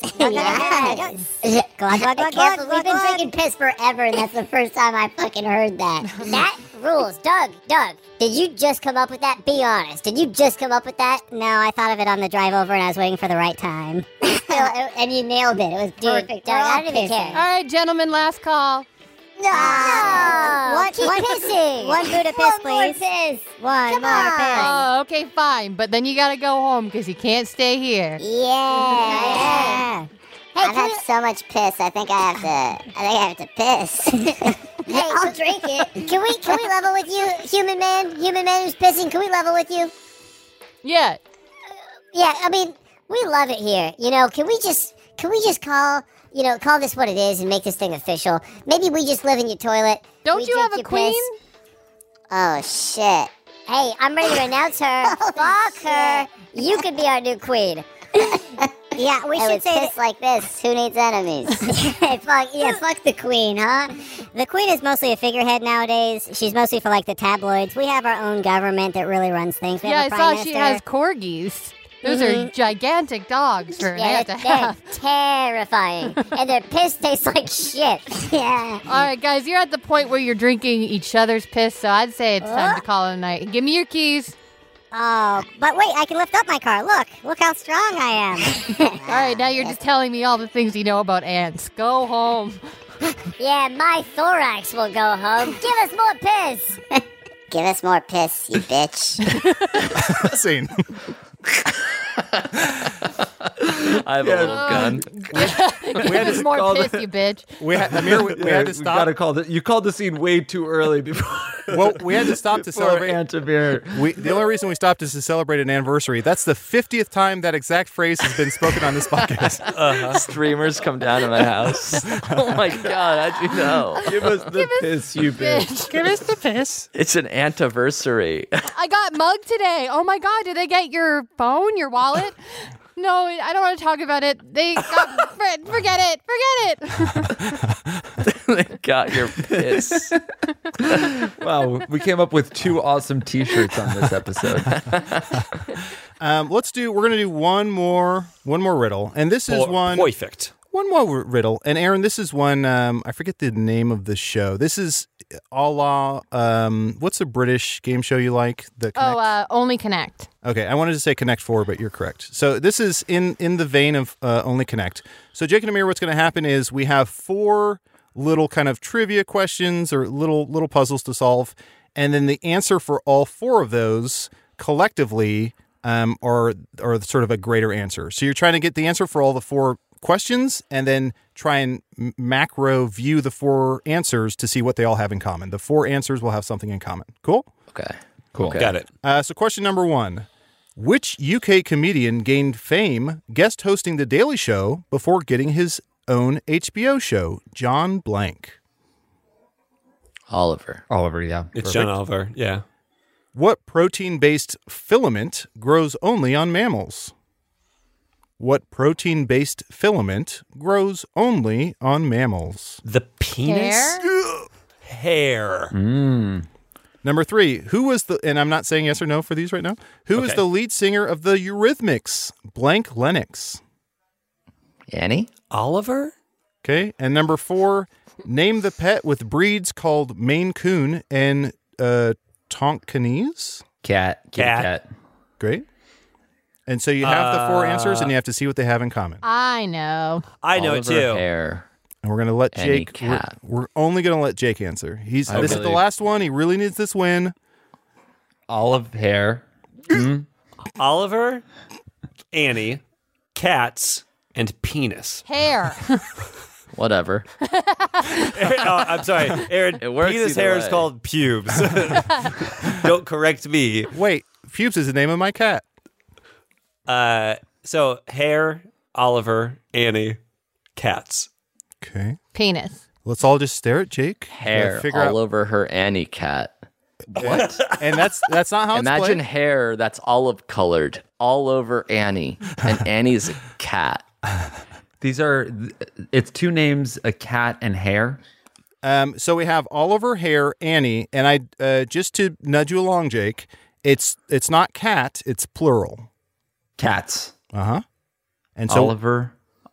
Yes. Glug. We've been drinking piss forever, and that's the first time I fucking heard that. That rules. Doug, did you just come up with that? Be honest. Did you just come up with that? No, I thought of it on the drive over, and I was waiting for the right time. And you nailed it. It was perfect. Doug, I don't even care. All right, gentlemen, last call. No! One pissing. One Buddha piss, please. One more piss. Oh, okay, fine. But then you got to go home because you can't stay here. Yeah. Hey, I've had so much piss. I think I have to piss. Hey, I'll drink it. Can we level with you, human man who's pissing? Can we level with you? Yeah. Yeah. I mean, we love it here. You know, can we just call this what it is and make this thing official? Maybe we just live in your toilet. Don't you have a queen? Piss. Oh shit. Hey, I'm ready to announce her. Fuck her. You could be our new queen. Yeah, we should say piss like this. Who needs enemies? Fuck the queen, huh? The queen is mostly a figurehead nowadays. She's mostly for like the tabloids. We have our own government that really runs things. We have a prime minister. She has corgis. Those are gigantic dogs for an ant to they're have. Terrifying. And their piss tastes like shit. Yeah. All right, guys, you're at the point where you're drinking each other's piss, so I'd say it's time to call it a night. Give me your keys. Oh, but wait, I can lift up my car. Look how strong I am. All right, now you're just telling me all the things you know about ants. Go home. Yeah, my thorax will go home. Give us more piss. Give us more piss, you bitch. Scene. I have a little gun. Give us more piss, you bitch. We had to stop. Gotta call you called the scene way too early before. Well, we had to stop to celebrate. Antivir. The only reason we stopped is to celebrate an anniversary. That's the 50th time that exact phrase has been spoken on this podcast. Streamers come down to my house. Oh my god, how'd you know? Give us the piss, you bitch. Give us the piss. It's an anniversary. I got mugged today. Oh my god, did they get your phone, your wallet? No, I don't want to talk about it. They got forget it. They got your piss. Wow, we came up with 2 awesome T-shirts on this episode. We're gonna do one more riddle, and this is perfect. One more riddle, and Aaron, this is one. I forget the name of the show. This is a la. What's the British game show you like? Only Connect. Okay, I wanted to say Connect 4, but you're correct. So this is in the vein of Only Connect. So Jake and Amir, what's going to happen is we have 4 little kind of trivia questions or little puzzles to solve, and then the answer for all 4 of those collectively are sort of a greater answer. So you're trying to get the answer for all the 4 questions and then try and macro view the 4 answers to see what they all have in common. The 4 answers will have something in common. Cool? Okay. Cool. Okay. Got it. So question number 1. Which UK comedian gained fame guest hosting The Daily Show before getting his own HBO show? John Blank. Oliver, yeah. It's Perfect. John Oliver, yeah. What protein-based filament grows only on mammals? What protein-based filament grows only on mammals? The penis? Hair. Number 3, who was and I'm not saying yes or no for these right now. Who is the lead singer of the Eurythmics? Blank Lennox. Annie? Oliver? Okay. And number 4, name the pet with breeds called Maine Coon and Tonkinese. Cat. Great. And so you have the 4 answers, and you have to see what they have in common. I know. I know it Oliver too. Hare. And we're going to let Any Jake. cat. We're only going to let Jake answer. This is the really- last one. He really needs this win. Olive hair. Oliver, Annie, cats, and penis. Hair. Whatever. I'm sorry, Aaron. It works penis either hair is way. called pubes. Don't correct me. Wait, Pubes is the name of my cat. So hair, Oliver, Annie, cats. Okay. Penis. Let's all just stare at Jake. Hair Figure all out. over her Annie cat. What? And that's not how it's Imagine played. hair that's olive colored all over Annie, and Annie's a cat. These are, it's two names, a cat and hair. So we have Oliver, Hair, Annie, and I just to nudge you along, Jake. It's not cat. It's plural. Cats. And so Oliver.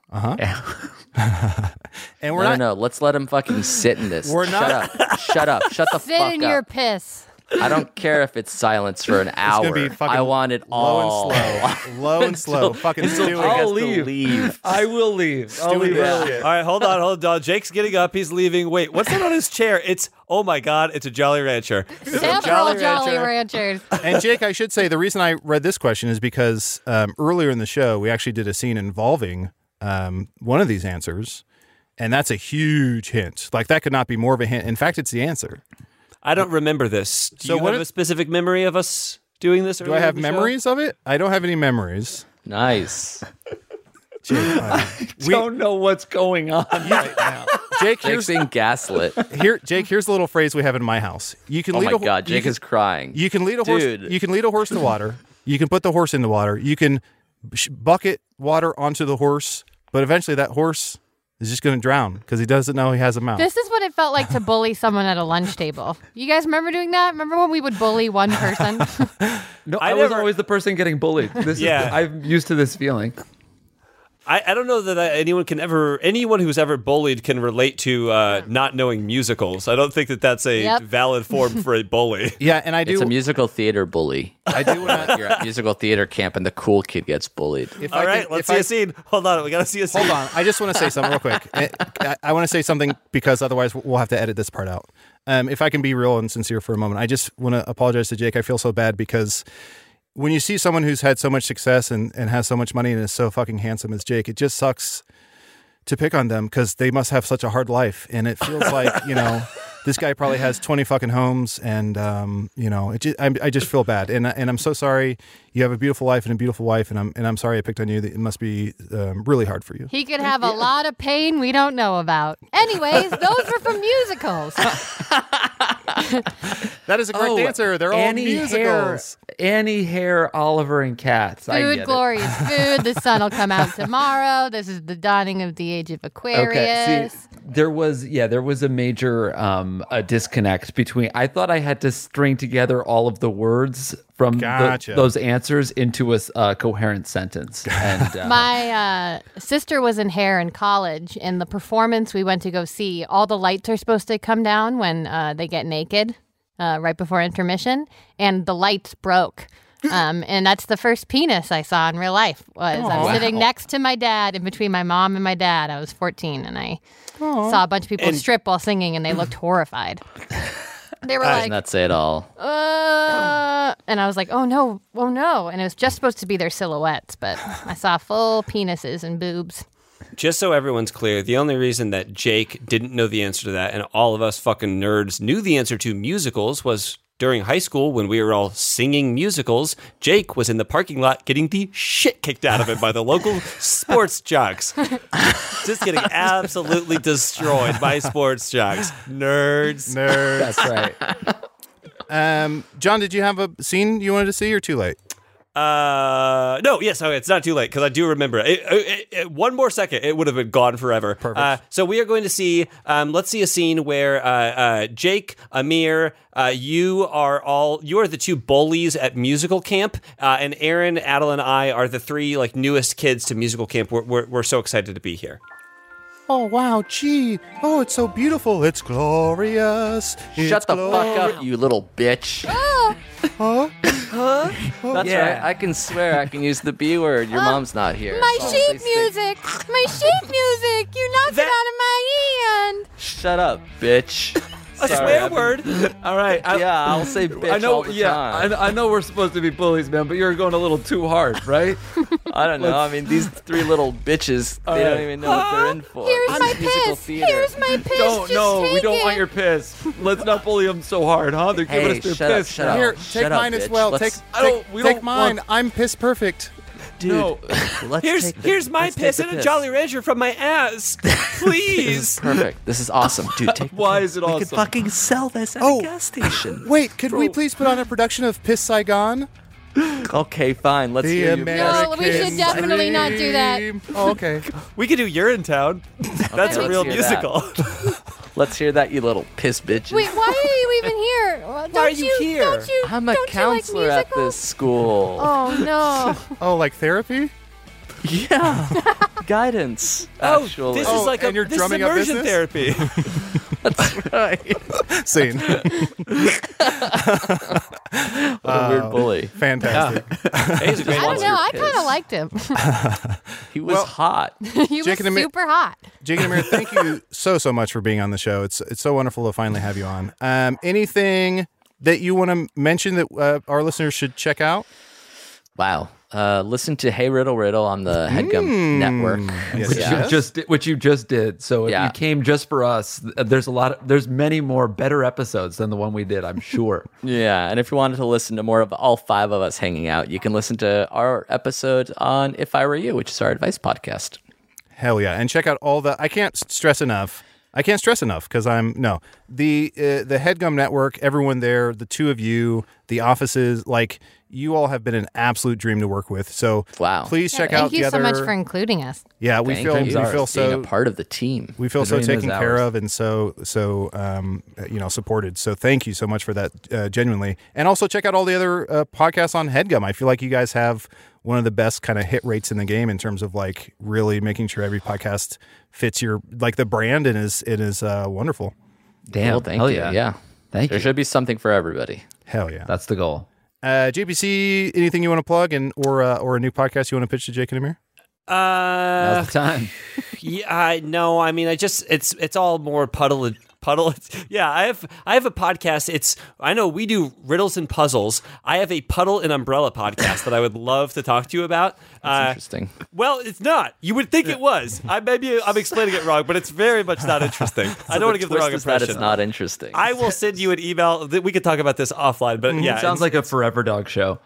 and we're No, not. no, let's let him fucking sit in this. We're not- Shut up. Shut the Sit fuck in up. your piss. I don't care if it's silence for an hour. gonna be fucking I want it all. low and slow. Low and slow. Fucking Stewie. I'll leave. I will leave. I'll leave early. All right, hold on. Jake's getting up. He's leaving. Wait, what's that on his chair? Oh my God, it's a Jolly Rancher. Several Jolly Ranchers. And Jake, I should say the reason I read this question is because earlier in the show we actually did a scene involving one of these answers, and that's a huge hint. Like that could not be more of a hint. In fact, it's the answer. I don't remember this. Do So you what have if- a specific memory of us doing this? Do I have memories of it? I don't have any memories. Nice. Jake, Don't know what's going on right now. Jake, Jake's being gaslit. Jake, here's a little phrase we have in my house. You can Oh lead my God, you Jake can- is crying. You can lead a horse. Dude. You can lead a horse to water. You can put the horse in the water. You can bucket water onto the horse, but eventually that horse is just going to drown because he doesn't know he has a mouth. This is what it felt like to bully someone at a lunch table. You guys remember doing that? Remember when we would bully one person? No, I I was never- always the person getting bullied. Yeah. I'm used to this feeling. I don't know that anyone who's ever bullied can relate to not knowing musicals. I don't think that that's a Yep. valid form for a bully. Yeah, and I do. It's a musical theater bully. I do. You're at musical theater camp and the cool kid gets bullied. If All I right, can- let's if see I- a scene. Hold on, we gotta see a scene. Hold on. I just want to say something real quick. I want to say something because otherwise we'll have to edit this part out. If I can be real and sincere for a moment, I just want to apologize to Jake. I feel so bad because when you see someone who's had so much success and has so much money and is so fucking handsome as Jake, it just sucks to pick on them because they must have such a hard life. And it feels like, this guy probably has 20 fucking homes and, I just feel bad. And I'm so sorry. You have a beautiful life and a beautiful wife. And I'm sorry I picked on you. It must be really hard for you. He could have a lot of pain we don't know about. Anyways, those were from musicals. That is a correct answer. They're all Annie musicals. Annie, Hair, Oliver, and Cats. I Food, get it. glorious food. The sun will come out tomorrow. This is the dawning of the age of Aquarius. Okay, see, there was a major a disconnect between. I thought I had to string together all of the words from Gotcha. those answers into a coherent sentence. And My sister was in hair in college, and the performance we went to go see, all the lights are supposed to come down when they get naked right before intermission, and the lights broke. And that's the first penis I saw in real life. I'm sitting next to my dad, in between my mom and my dad. I was 14, and I saw a bunch of people strip while singing, and they looked horrified. They were like, Doesn't that say it all? and I was like, oh no. And it was just supposed to be their silhouettes, but I saw full penises and boobs. Just so everyone's clear, the only reason that Jake didn't know the answer to that and all of us fucking nerds knew the answer to musicals was during high school when we were all singing musicals. Jake was in the parking lot getting the shit kicked out of him by the local sports jocks. Just getting absolutely destroyed by sports jocks. Nerds. that's right. John, did you have a scene you wanted to see or too late? No, yes, okay, it's not too late because I do remember it. One more second, it would have been gone forever. Perfect. So we are going to see, let's see a scene where Jake, Amir, you are the two bullies at musical camp, and Aaron, Adel, and I are the three newest kids to musical camp. We're so excited to be here. Oh, wow, gee. Oh, it's so beautiful. It's glorious. Shut the fuck up, you little bitch. Huh? That That's right. I can swear. I can use the B word. Your mom's not here. My So sheet please stay- music! My sheet music! You knocked it out of my hand! Shut up, bitch. A Sorry, swear I've been- word. All right. Yeah, I'll say bitch I know. all the time. I know we're supposed to be bullies, man, but you're going a little too hard, right? I don't know. I mean, these three little bitches, they don't even know what they're in for. Here's This my is musical piss! theater. Here's my piss! Don't. Just No, we take don't it. want your piss. Let's not bully them so hard, huh? They're giving Hey, us their shut up, piss. shut up. Here, Shut take up, mine as bitch. well. Let's- Take mine. I'm piss perfect. Dude, No. let's Here's my let's take piss the and a piss. Jolly Rancher from my ass. This is Please. perfect. This is awesome, dude. Take Why is it we awesome? could fucking sell this at Oh. a gas station. Wait, could we please put on a production of Piss Saigon? Okay, fine. Let's The hear you. American No, we should definitely not do that. dream. Oh, okay. We could do Urinetown. That's a let's real hear musical. Let's hear that, you little piss bitches. Wait, why are you even here? Why are you here? I'm a don't you like counselor at musicals? this school. Oh no! Oh, like therapy? Yeah. Guidance, Oh, actually. this is like and you're this is drumming up immersion business? therapy. That's right. Scene. What a weird bully. Fantastic. He's a great I don't one. know. I piss. kind of liked him. He was hot. He was Jake and Amir- super hot. Jake and Amir, thank you so much for being on the show. It's so wonderful to finally have you on. Anything that you want to mention that our listeners should check out? Wow. Listen to Hey Riddle Riddle on the Headgum Network. Yes, yes. Which you just did. So if Yeah. you came just for us, there's many more better episodes than the one we did, I'm sure. Yeah, and if you wanted to listen to more of all five of us hanging out, you can listen to our episode on If I Were You, which is our advice podcast. Hell yeah. And check out all the, I can't stress enough because the Headgum Network, everyone there, the two of you, the offices, like you all have been an absolute dream to work with. So Wow. please check out Thank you the so other. much for including us. Yeah, we Thank feel you for being so a part of the team. we feel The so dream is taken care ours. of and so supported. So thank you so much for that, genuinely. And also check out all the other podcasts on Headgum. I feel like you guys have one of the best kind of hit rates in the game in terms of like really making sure every podcast fits your like the brand and is wonderful. Damn. Well, thank hell you. yeah. Yeah. Thank There you. should be something for everybody. Hell yeah. That's the goal. JPC, anything you want to plug or a new podcast you want to pitch to Jake and Amir? Now's the time. Yeah, no, I mean, it's all more puddle. Yeah, I have a podcast. I know we do riddles and puzzles. I have a puddle and umbrella podcast that I would love to talk to you about. That's interesting. Well, it's not. You would think it was. I'm explaining it wrong, but it's very much not interesting. I don't want to give the wrong twist is that impression. it's not interesting. I will send you an email. We could talk about this offline, but yeah, Sounds like a Forever Dog show.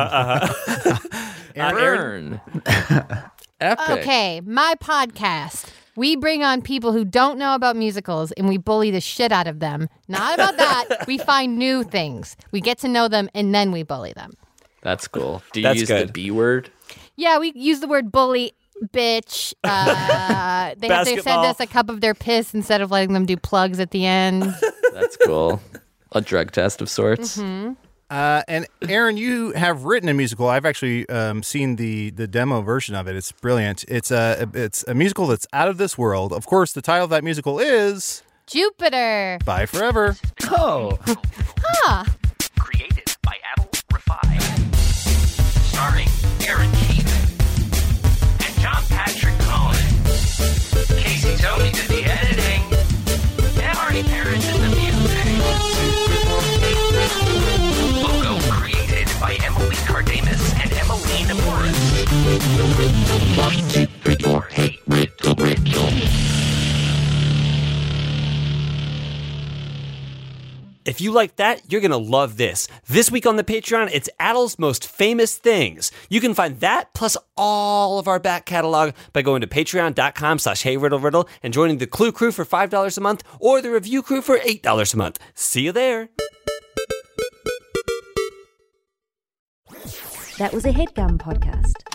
Aaron. Epic. Okay, my podcast. We bring on people who don't know about musicals and we bully the shit out of them. Not about that. We find new things. We get to know them and then we bully them. That's cool. Do you That's use good. the B word? Yeah, we use the word bully, bitch. They have to send Basketball. us a cup of their piss instead of letting them do plugs at the end. That's cool. A drug test of sorts. And Aaron, you have written a musical. I've actually seen the demo version of it. It's brilliant. It's a musical that's out of this world. Of course, the title of that musical is Jupiter. Bye Forever. Oh. Created by Adel Rafai. Starring Aaron Keefe and John Patrick Cohen. Casey Tony did the editing. And Marty Parrish did the music. Logo created by Emily Cardamus and Emmeline Morris. 1, 2, 3, 4, hey, riddle. If you like that, you're going to love this. This week on the Patreon, it's Adel's Most Famous Things. You can find that plus all of our back catalog by going to patreon.com/heyriddleriddle and joining the Clue Crew for $5 a month or the Review Crew for $8 a month. See you there. That was a HeadGum podcast.